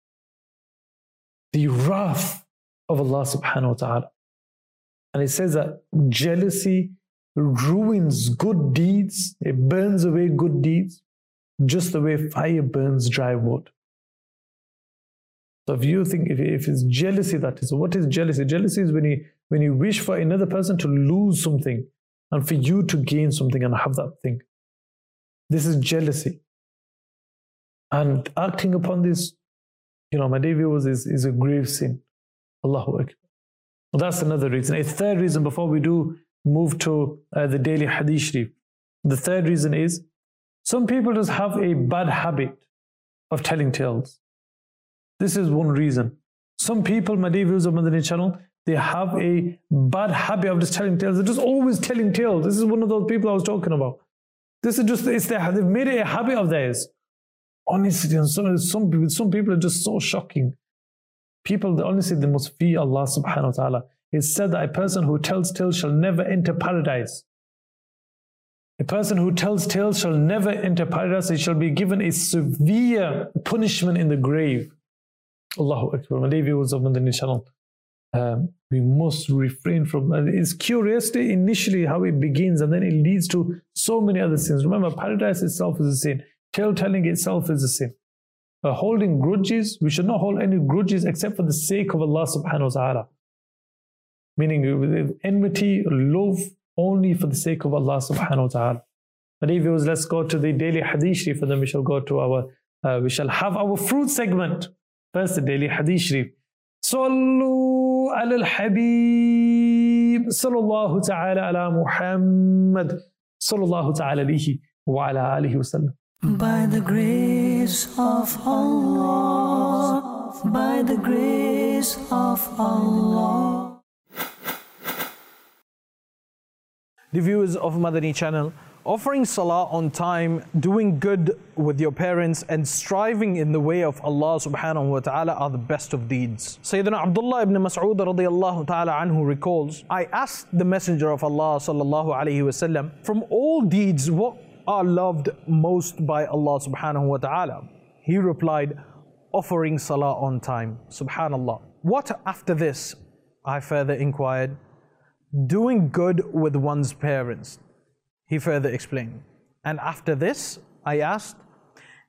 the wrath of Allah subhanahu wa ta'ala. And it says that jealousy ruins good deeds. It burns away good deeds, just the way fire burns dry wood. So if you think, if, if it's jealousy that is, what is jealousy? Jealousy is when you, when you wish for another person to lose something and for you to gain something and have that thing. This is jealousy. And acting upon this, you know, my dear viewers, is, is a grave sin. Allahu Akbar. Well, that's another reason. A third reason, before we do move to uh, the daily hadith sharif, the third reason is, some people just have a bad habit of telling tales. This is one reason. Some people, my dear viewers of Madani channel, they have a bad habit of just telling tales. They're just always telling tales. This is one of those people I was talking about. This is just, it's their, they've made it a habit of theirs. Honestly, some, some, people, some people are just so shocking. People, honestly, they must fear Allah subhanahu wa ta'ala. It's said that a person who tells tales shall never enter paradise. A person who tells tales shall never enter paradise. He shall be given a severe punishment in the grave. Allahu Akbar. My dear viewers of Madani channel, um, we must refrain from, uh, it's curiosity initially how it begins, and then it leads to so many other sins. Remember, paradise itself is a sin. Tale telling itself is a sin. Uh, holding grudges, we should not hold any grudges except for the sake of Allah subhanahu wa ta'ala. Meaning enmity, love, only for the sake of Allah subhanahu wa ta'ala. My dear viewers, let's go to the daily hadith sharif, and then we shall go to our, uh, we shall have our fruit segment. First, the daily hadith sharif. Sallu ala al-habib, sallallahu ta'ala ala Muhammad, sallallahu ta'ala alihi wa ala alihi wa sallam. By the grace of Allah, by the grace of Allah. The viewers of Madani channel, offering salah on time, doing good with your parents, and striving in the way of Allah subhanahu wa ta'ala are the best of deeds. Sayyidina Abdullah ibn Mas'ud radiyallahu ta'ala anhu recalls, I asked the Messenger of Allah sallallahu alayhi wa sallam, from all deeds, what are loved most by Allah subhanahu wa ta'ala? He replied, offering salah on time. Subhanallah. What after this? I further inquired. Doing good with one's parents. He further explained. And after this, I asked,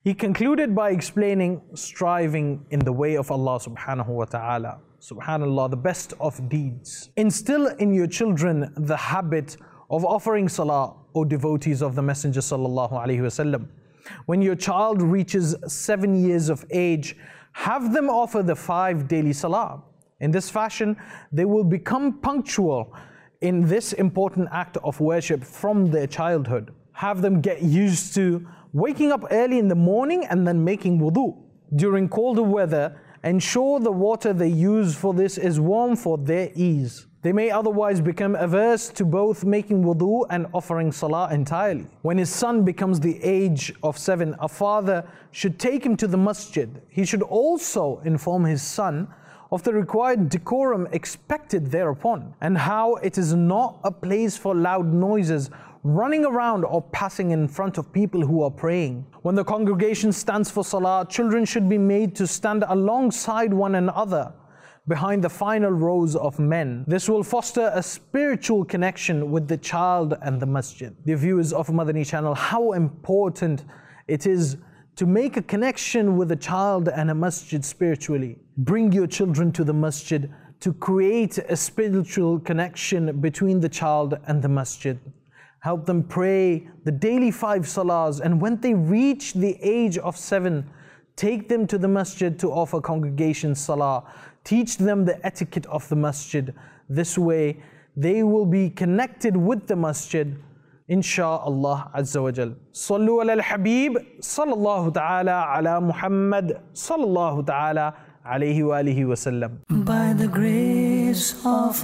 He concluded by explaining striving in the way of Allah subhanahu wa ta'ala. Subhanallah, the best of deeds. Instill in your children the habit of offering salah, O devotees of the Messenger sallallahu alaihi wasallam. When your child reaches seven years of age, have them offer the five daily salah. In this fashion, they will become punctual in this important act of worship from their childhood. Have them get used to waking up early in the morning and then making wudu. During colder weather, ensure the water they use for this is warm for their ease. They may otherwise become averse to both making wudu and offering salah entirely. When his son becomes the age of seven, a father should take him to the masjid. He should also inform his son of the required decorum expected thereupon, and how it is not a place for loud noises, running around or passing in front of people who are praying. When the congregation stands for salah, children should be made to stand alongside one another behind the final rows of men. This will foster a spiritual connection with the child and the masjid. Dear viewers of Madani channel, how important it is to make a connection with a child and a masjid spiritually. Bring your children to the masjid to create a spiritual connection between the child and the masjid. Help them pray the daily five salahs, and when they reach the age of seven, take them to the masjid to offer congregation salah. Teach them the etiquette of the masjid. This way, they will be connected with the masjid, insha'Allah Azza wa Jal. Sallu ala al-Habib, sallallahu ta'ala ala Muhammad, sallallahu ta'ala alayhi wa alihi wa sallam. By the grace of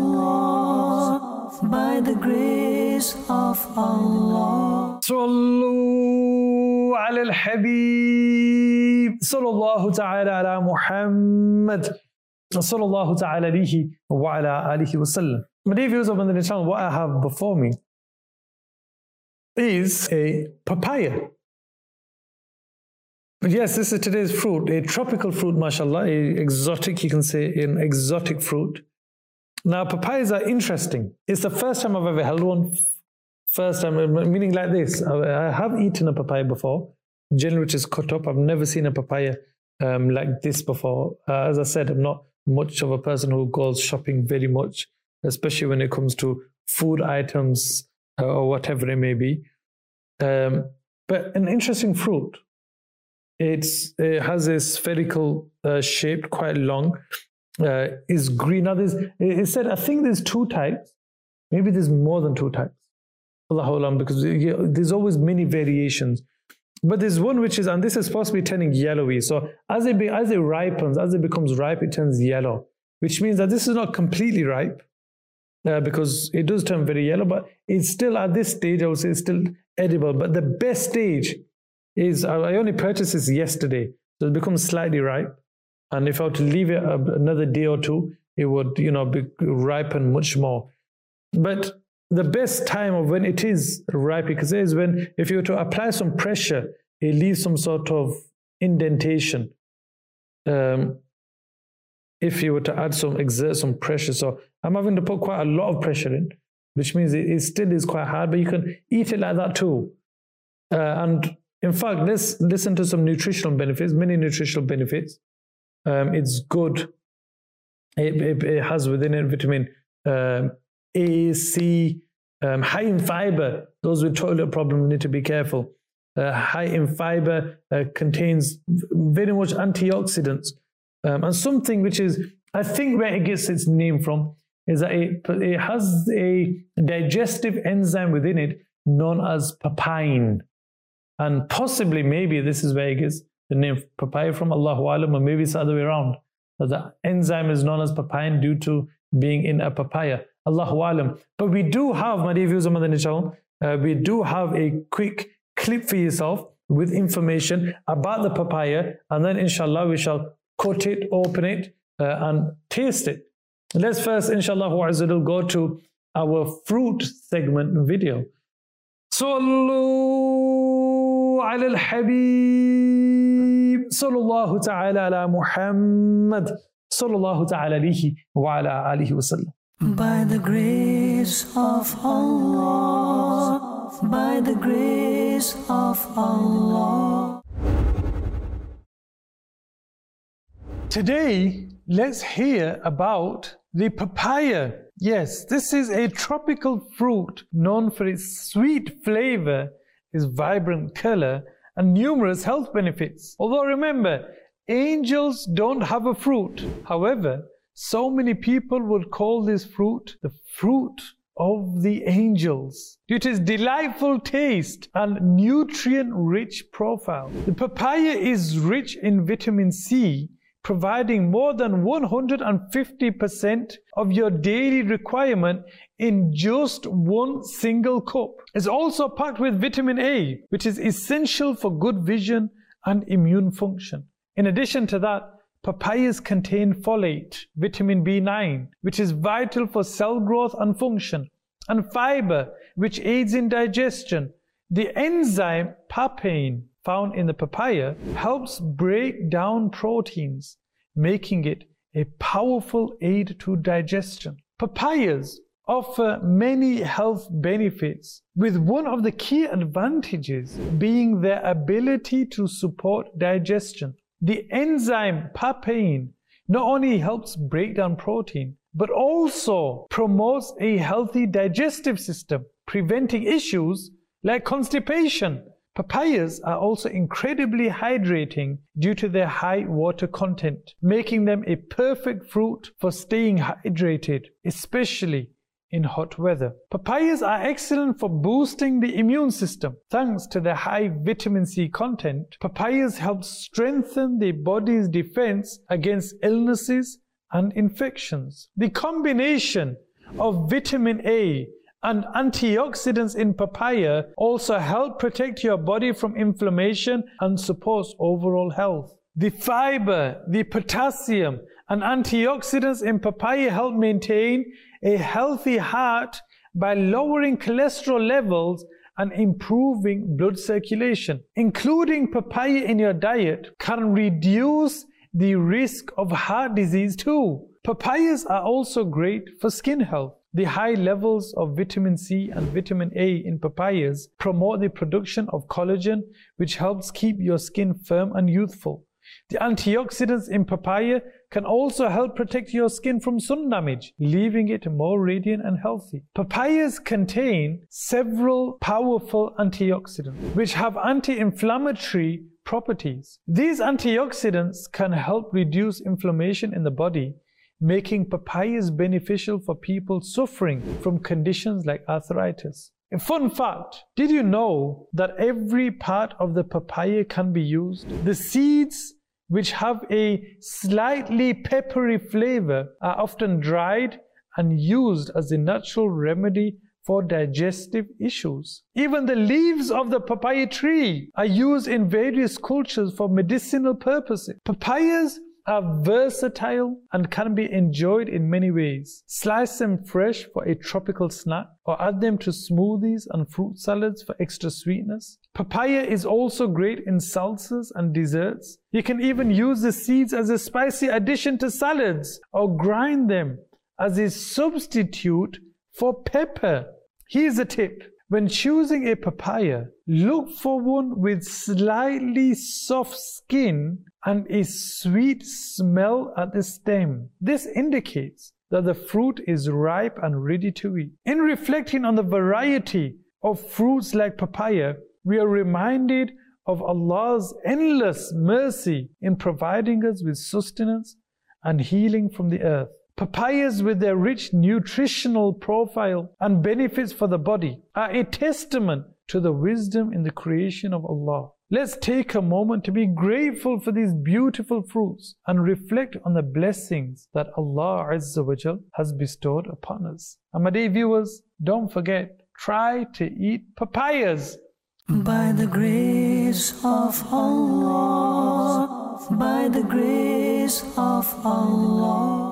Allah, by the grace of Allah. Sallu ala al-Habib, sallallahu ta'ala ala Muhammad, sallallahu ta'ala alayhi wa ala alihi wa sallam. My dear viewers of Madani channel, what I have before me is a papaya. But yes, this is today's fruit, a tropical fruit, mashallah, a exotic, you can say, an exotic fruit. Now, papayas are interesting. It's the first time I've ever held one. First time, meaning like this. I have eaten a papaya before, generally which is cut up. I've never seen a papaya um, like this before. Uh, as I said, I'm not much of a person who goes shopping very much, especially when it comes to food items uh, or whatever it may be. Um, but an interesting fruit. It's, it has a spherical uh, shape, quite long. Uh, is green. Now, there's, it said, I think there's two types. Maybe there's more than two types. Allahu Alam, because there's always many variations. But there's one which is, and this is supposed to be turning yellowy. So as it, be, as it ripens, as it becomes ripe, it turns yellow, which means that this is not completely ripe uh, because it does turn very yellow, but it's still at this stage, I would say it's still edible. But the best stage is, I only purchased this yesterday, so it becomes slightly ripe. And if I were to leave it another day or two, it would, you know, be ripen much more. But the best time of when it is ripe, because it is when, if you were to apply some pressure, it leaves some sort of indentation. Um, if you were to add some, exert some pressure. So I'm having to put quite a lot of pressure in, which means it, it still is quite hard, but you can eat it like that too. Uh, and in fact, let's listen to some nutritional benefits, many nutritional benefits. Um, it's good. It, it, it has within it vitamin um, A, C, um, high in fiber. Those with toilet problems need to be careful. Uh, high in fiber uh, contains very much antioxidants. Um, and something which is, I think where it gets its name from, is that it, it has a digestive enzyme within it known as papain. And possibly, maybe this is where it gets the name papaya from, Allahu Alam, or maybe it's the other way around. That the enzyme is known as papain due to being in a papaya. Allahu Alam. But we do have, my dear viewers of Madani channel, uh, we do have a quick clip for yourself with information about the papaya, and then inshallah we shall cut it, open it, uh, and taste it. Let's first, inshallah, go to our fruit segment video. Sallu ala al-Habib, sallallahu ta'ala ala Muhammad, sallallahu ta'ala alihi wa ala alihi wa sallam. By the grace of Allah, by the grace of Allah. Today, let's hear about the papaya. Yes, this is a tropical fruit known for its sweet flavor, its vibrant color, and numerous health benefits. Although remember, angels don't have a fruit. However, so many people would call this fruit the fruit of the angels due to its delightful taste and nutrient-rich profile. The papaya is rich in vitamin C, providing more than one hundred fifty percent of your daily requirement in just one single cup. It's also packed with vitamin A, which is essential for good vision and immune function. In addition to that, papayas contain folate, vitamin B nine, which is vital for cell growth and function, and fiber, which aids in digestion. The enzyme papain found in the papaya helps break down proteins, making it a powerful aid to digestion. Papayas offer many health benefits, with one of the key advantages being their ability to support digestion. The enzyme papain not only helps break down protein, but also promotes a healthy digestive system, preventing issues like constipation. Papayas are also incredibly hydrating due to their high water content, making them a perfect fruit for staying hydrated, especially in hot weather. Papayas are excellent for boosting the immune system. Thanks to their high vitamin C content, papayas help strengthen the body's defense against illnesses and infections. The combination of vitamin A and antioxidants in papaya also help protect your body from inflammation and supports overall health. The fiber, the potassium, and antioxidants in papaya help maintain a healthy heart by lowering cholesterol levels and improving blood circulation. Including papaya in your diet can reduce the risk of heart disease too. Papayas are also great for skin health. The high levels of vitamin C and vitamin A in papayas promote the production of collagen, which helps keep your skin firm and youthful. The antioxidants in papaya can also help protect your skin from sun damage, leaving it more radiant and healthy. Papayas contain several powerful antioxidants, which have anti-inflammatory properties. These antioxidants can help reduce inflammation in the body, making papayas beneficial for people suffering from conditions like arthritis. A fun fact, did you know that every part of the papaya can be used? The seeds, which have a slightly peppery flavor, are often dried and used as a natural remedy for digestive issues. Even the leaves of the papaya tree are used in various cultures for medicinal purposes. Papayas are versatile and can be enjoyed in many ways. Slice them fresh for a tropical snack, or add them to smoothies and fruit salads for extra sweetness. Papaya is also great in salsas and desserts. You can even use the seeds as a spicy addition to salads, or grind them as a substitute for pepper. Here's a tip. When choosing a papaya, look for one with slightly soft skin and a sweet smell at the stem. This indicates that the fruit is ripe and ready to eat. In reflecting on the variety of fruits like papaya, we are reminded of Allah's endless mercy in providing us with sustenance and healing from the earth. Papayas, with their rich nutritional profile and benefits for the body, are a testament to the wisdom in the creation of Allah. Let's take a moment to be grateful for these beautiful fruits and reflect on the blessings that Allah Azza wa Jal has bestowed upon us. And my dear viewers, don't forget, try to eat papayas. By the grace of Allah, by the grace of Allah.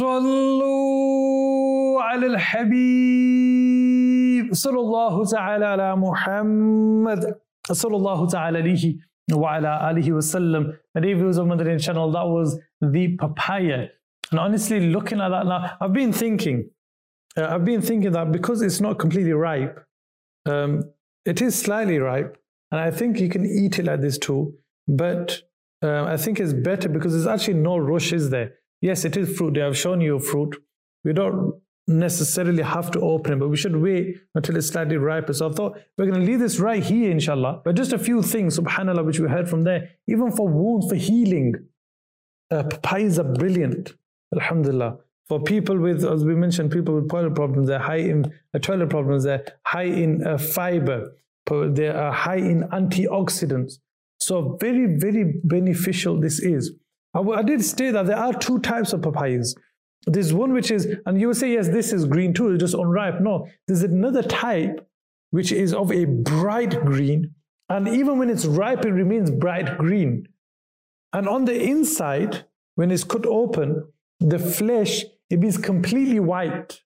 صلوا على الحبيب صلى الله تعالى على محمد صلى الله تعالى عليه وعلى آله وسلم. My dear viewers of Madani channel, that was the papaya. And honestly, looking at that now, I've been thinking, uh, I've been thinking that because it's not completely ripe, um, it is slightly ripe, and I think you can eat it like this too. But uh, I think it's better because there's actually no rush, is there? Yes, it is fruit. They have shown you fruit. We don't necessarily have to open it, but we should wait until it's slightly riper. So I thought we're going to leave this right here, inshallah. But just a few things, subhanAllah, which we heard from there. Even for wounds, for healing, uh, papayas are brilliant, alhamdulillah. For people with, as we mentioned, people with toilet problems, they're high in uh, toilet problems, they're high in uh, fiber, they are high in antioxidants. So very, very beneficial this is. I, I did state that there are two types of papayas. There's one which is, and you will say, yes, this is green too, it's just unripe. No, there's another type which is of a bright green, and even when it's ripe, it remains bright green. And on the inside, when it's cut open, the flesh, it is completely white.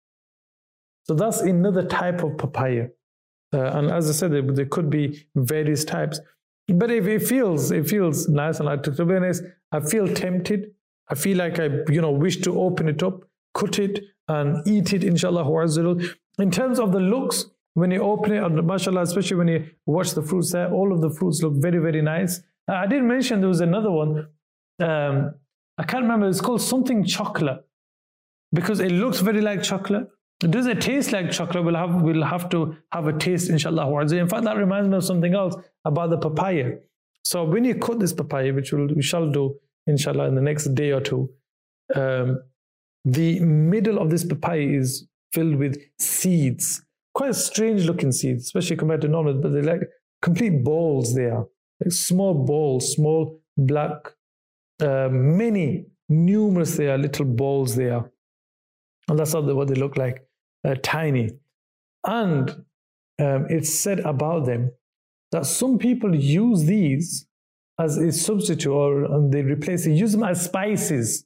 So that's another type of papaya. Uh, and as I said, there, there could be various types. But if it feels, it feels nice, and I, to be honest, I feel tempted. I feel like I, you know, wish to open it up, cut it, and eat it, inshallah. In terms of the looks, when you open it, and mashallah, especially when you watch the fruits there, all of the fruits look very, very nice. Uh, I did mention there was another one. Um, I can't remember. It's called something chocolate, because it looks very like chocolate. Does it taste like chocolate? We'll have, we'll have to have a taste, inshallah. In fact, that reminds me of something else about the papaya. So when you cut this papaya, which we'll, we shall do, inshallah, in the next day or two, um, the middle of this papaya is filled with seeds. Quite strange looking seeds, especially compared to normal, but they're like complete balls there. Like small balls, small black, uh, many, numerous there, little balls there. And that's how they, what they look like, uh, tiny. And um, it's said about them that some people use these as a substitute, or and they replace, they use them as spices.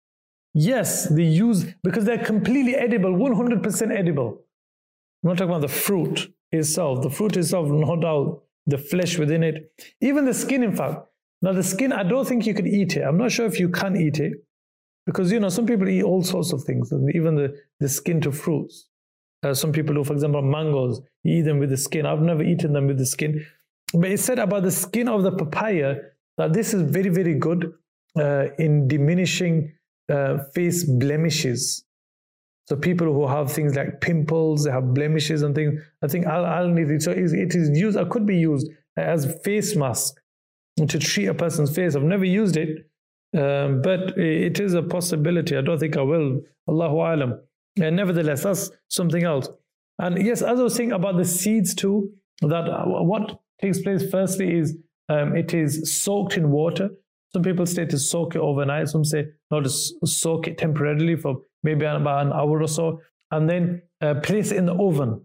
Yes, they use, because they're completely edible, one hundred percent edible. I'm not talking about the fruit itself. The fruit itself, no doubt, the flesh within it. Even the skin, in fact. Now the skin, I don't think you could eat it. I'm not sure if you can eat it. Because, you know, some people eat all sorts of things, even the, the skin to fruits. Uh, some people do, for example, mangoes, you eat them with the skin. I've never eaten them with the skin. But it's said about the skin of the papaya that this is very, very good uh, in diminishing uh, face blemishes. So people who have things like pimples, they have blemishes and things, I think I'll, I'll need it. So it is used, or could be used as face mask to treat a person's face. I've never used it, um, but it is a possibility. I don't think I will. Allahu alam. And nevertheless, that's something else. And yes, as I was saying about the seeds too, that what takes place firstly is um, it is soaked in water. Some people say to soak it overnight. Some say no, to soak it temporarily for maybe about an hour or so, and then uh, place it in the oven.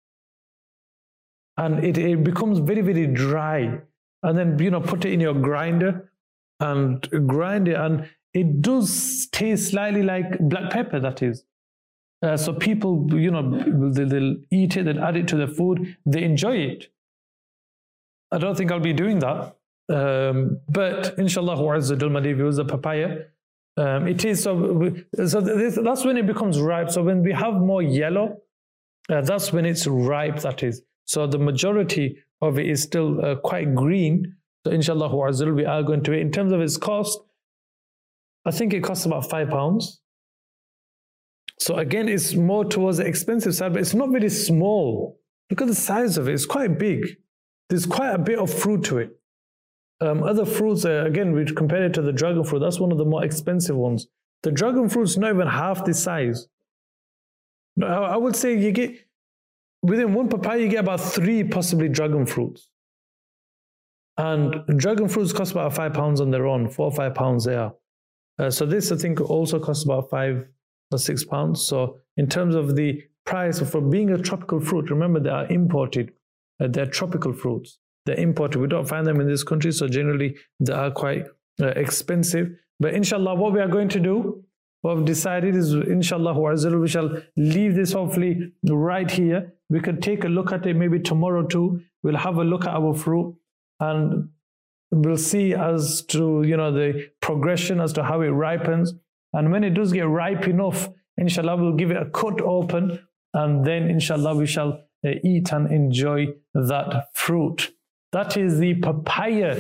And it, it becomes very, very dry. And then, you know, put it in your grinder and grind it. And it does taste slightly like black pepper, that is. Uh, so people, you know, they, they'll eat it, they'll add it to their food, they enjoy it. I don't think I'll be doing that. Um, but inshallah, if it was a papaya, um, it is, so, so this, that's when it becomes ripe. So when we have more yellow, uh, that's when it's ripe, that is. So the majority of it is still uh, quite green. So inshallah, we are going to it. In terms of its cost, I think it costs about five pounds. So again, it's more towards the expensive side, but it's not very small. Look at the size of it, it's quite big. There's quite a bit of fruit to it. Um, other fruits, uh, again, we compare it to the dragon fruit, that's one of the more expensive ones. The dragon fruit's not even half this size. I, I would say you get, within one papaya, you get about three possibly dragon fruits. And dragon fruits cost about five pounds on their own, four or five pounds there. Uh, so this, I think, also costs about five or six pounds. So in terms of the price for being a tropical fruit, remember they are imported. Uh, they're tropical fruits. They're imported. We don't find them in this country, so generally they are quite uh, expensive. But inshallah, what we are going to do, what we've decided is, inshallah, we shall leave this hopefully right here. We could take a look at it maybe tomorrow too. We'll have a look at our fruit and we'll see as to, you know, the progression as to how it ripens. And when it does get ripe enough, inshallah, we'll give it a cut open, and then inshallah we shall uh, eat and enjoy that fruit. That is the papaya.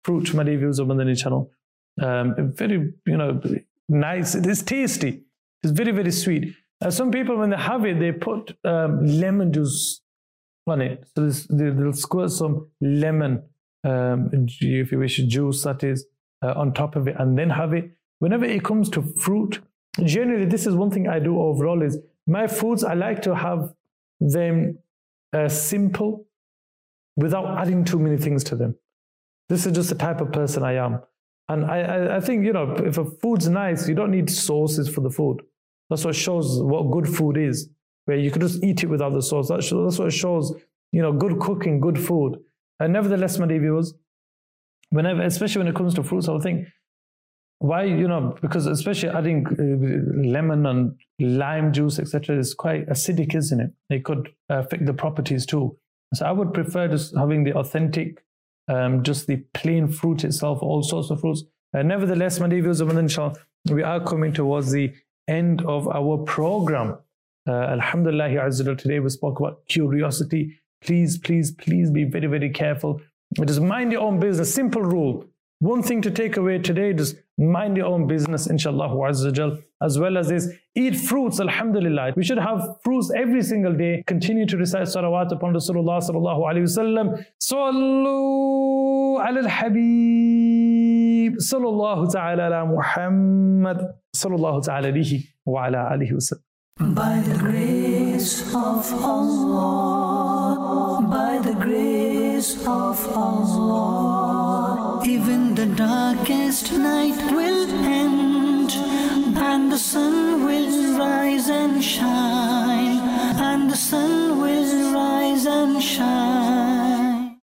fruit, my dear viewers of Madani channel. Um, very, you know, nice. It is tasty. It's very, very sweet. Uh, some people, when they have it, they put um, lemon juice on it. So this, they, they'll squirt some lemon, um, if you wish, juice that is, uh, on top of it, and then have it. Whenever it comes to fruit, generally, this is one thing I do overall is my foods, I like to have them uh, simple without adding too many things to them. This is just the type of person I am. And I, I, I think, you know, if a food's nice, you don't need sauces for the food. That's what shows what good food is, where you can just eat it without the sauce. That's, that's what shows, you know, good cooking, good food. And nevertheless, my dear viewers, whenever, especially when it comes to fruits, I would think, why, you know, because especially adding uh, lemon and lime juice, et cetera, is quite acidic, isn't it? It could affect the properties too. So I would prefer just having the authentic, um, just the plain fruit itself, all sorts of fruits. Uh, nevertheless, my dear viewers, inshallah, we are coming towards the end of our program. Uh, Alhamdulillah, Azza wa Jalla, today we spoke about curiosity. Please, please, please be very, very careful. Just mind your own business. Simple rule. One thing to take away today, just mind your own business, inshallah, Azza wa Jalla. As well as this, eat fruits, alhamdulillah. We should have fruits every single day. Continue to recite salawat upon Rasulullah sallallahu alayhi wa sallam. Sallu ala al-habib. Sallallahu ta'ala ala Muhammad. Sallallahu ta'ala alihi wa ala alihi wa sallam. By the grace of Allah, by the grace of Allah, even the darkest night will end, and the sun will rise and shine, and the sun will rise and shine.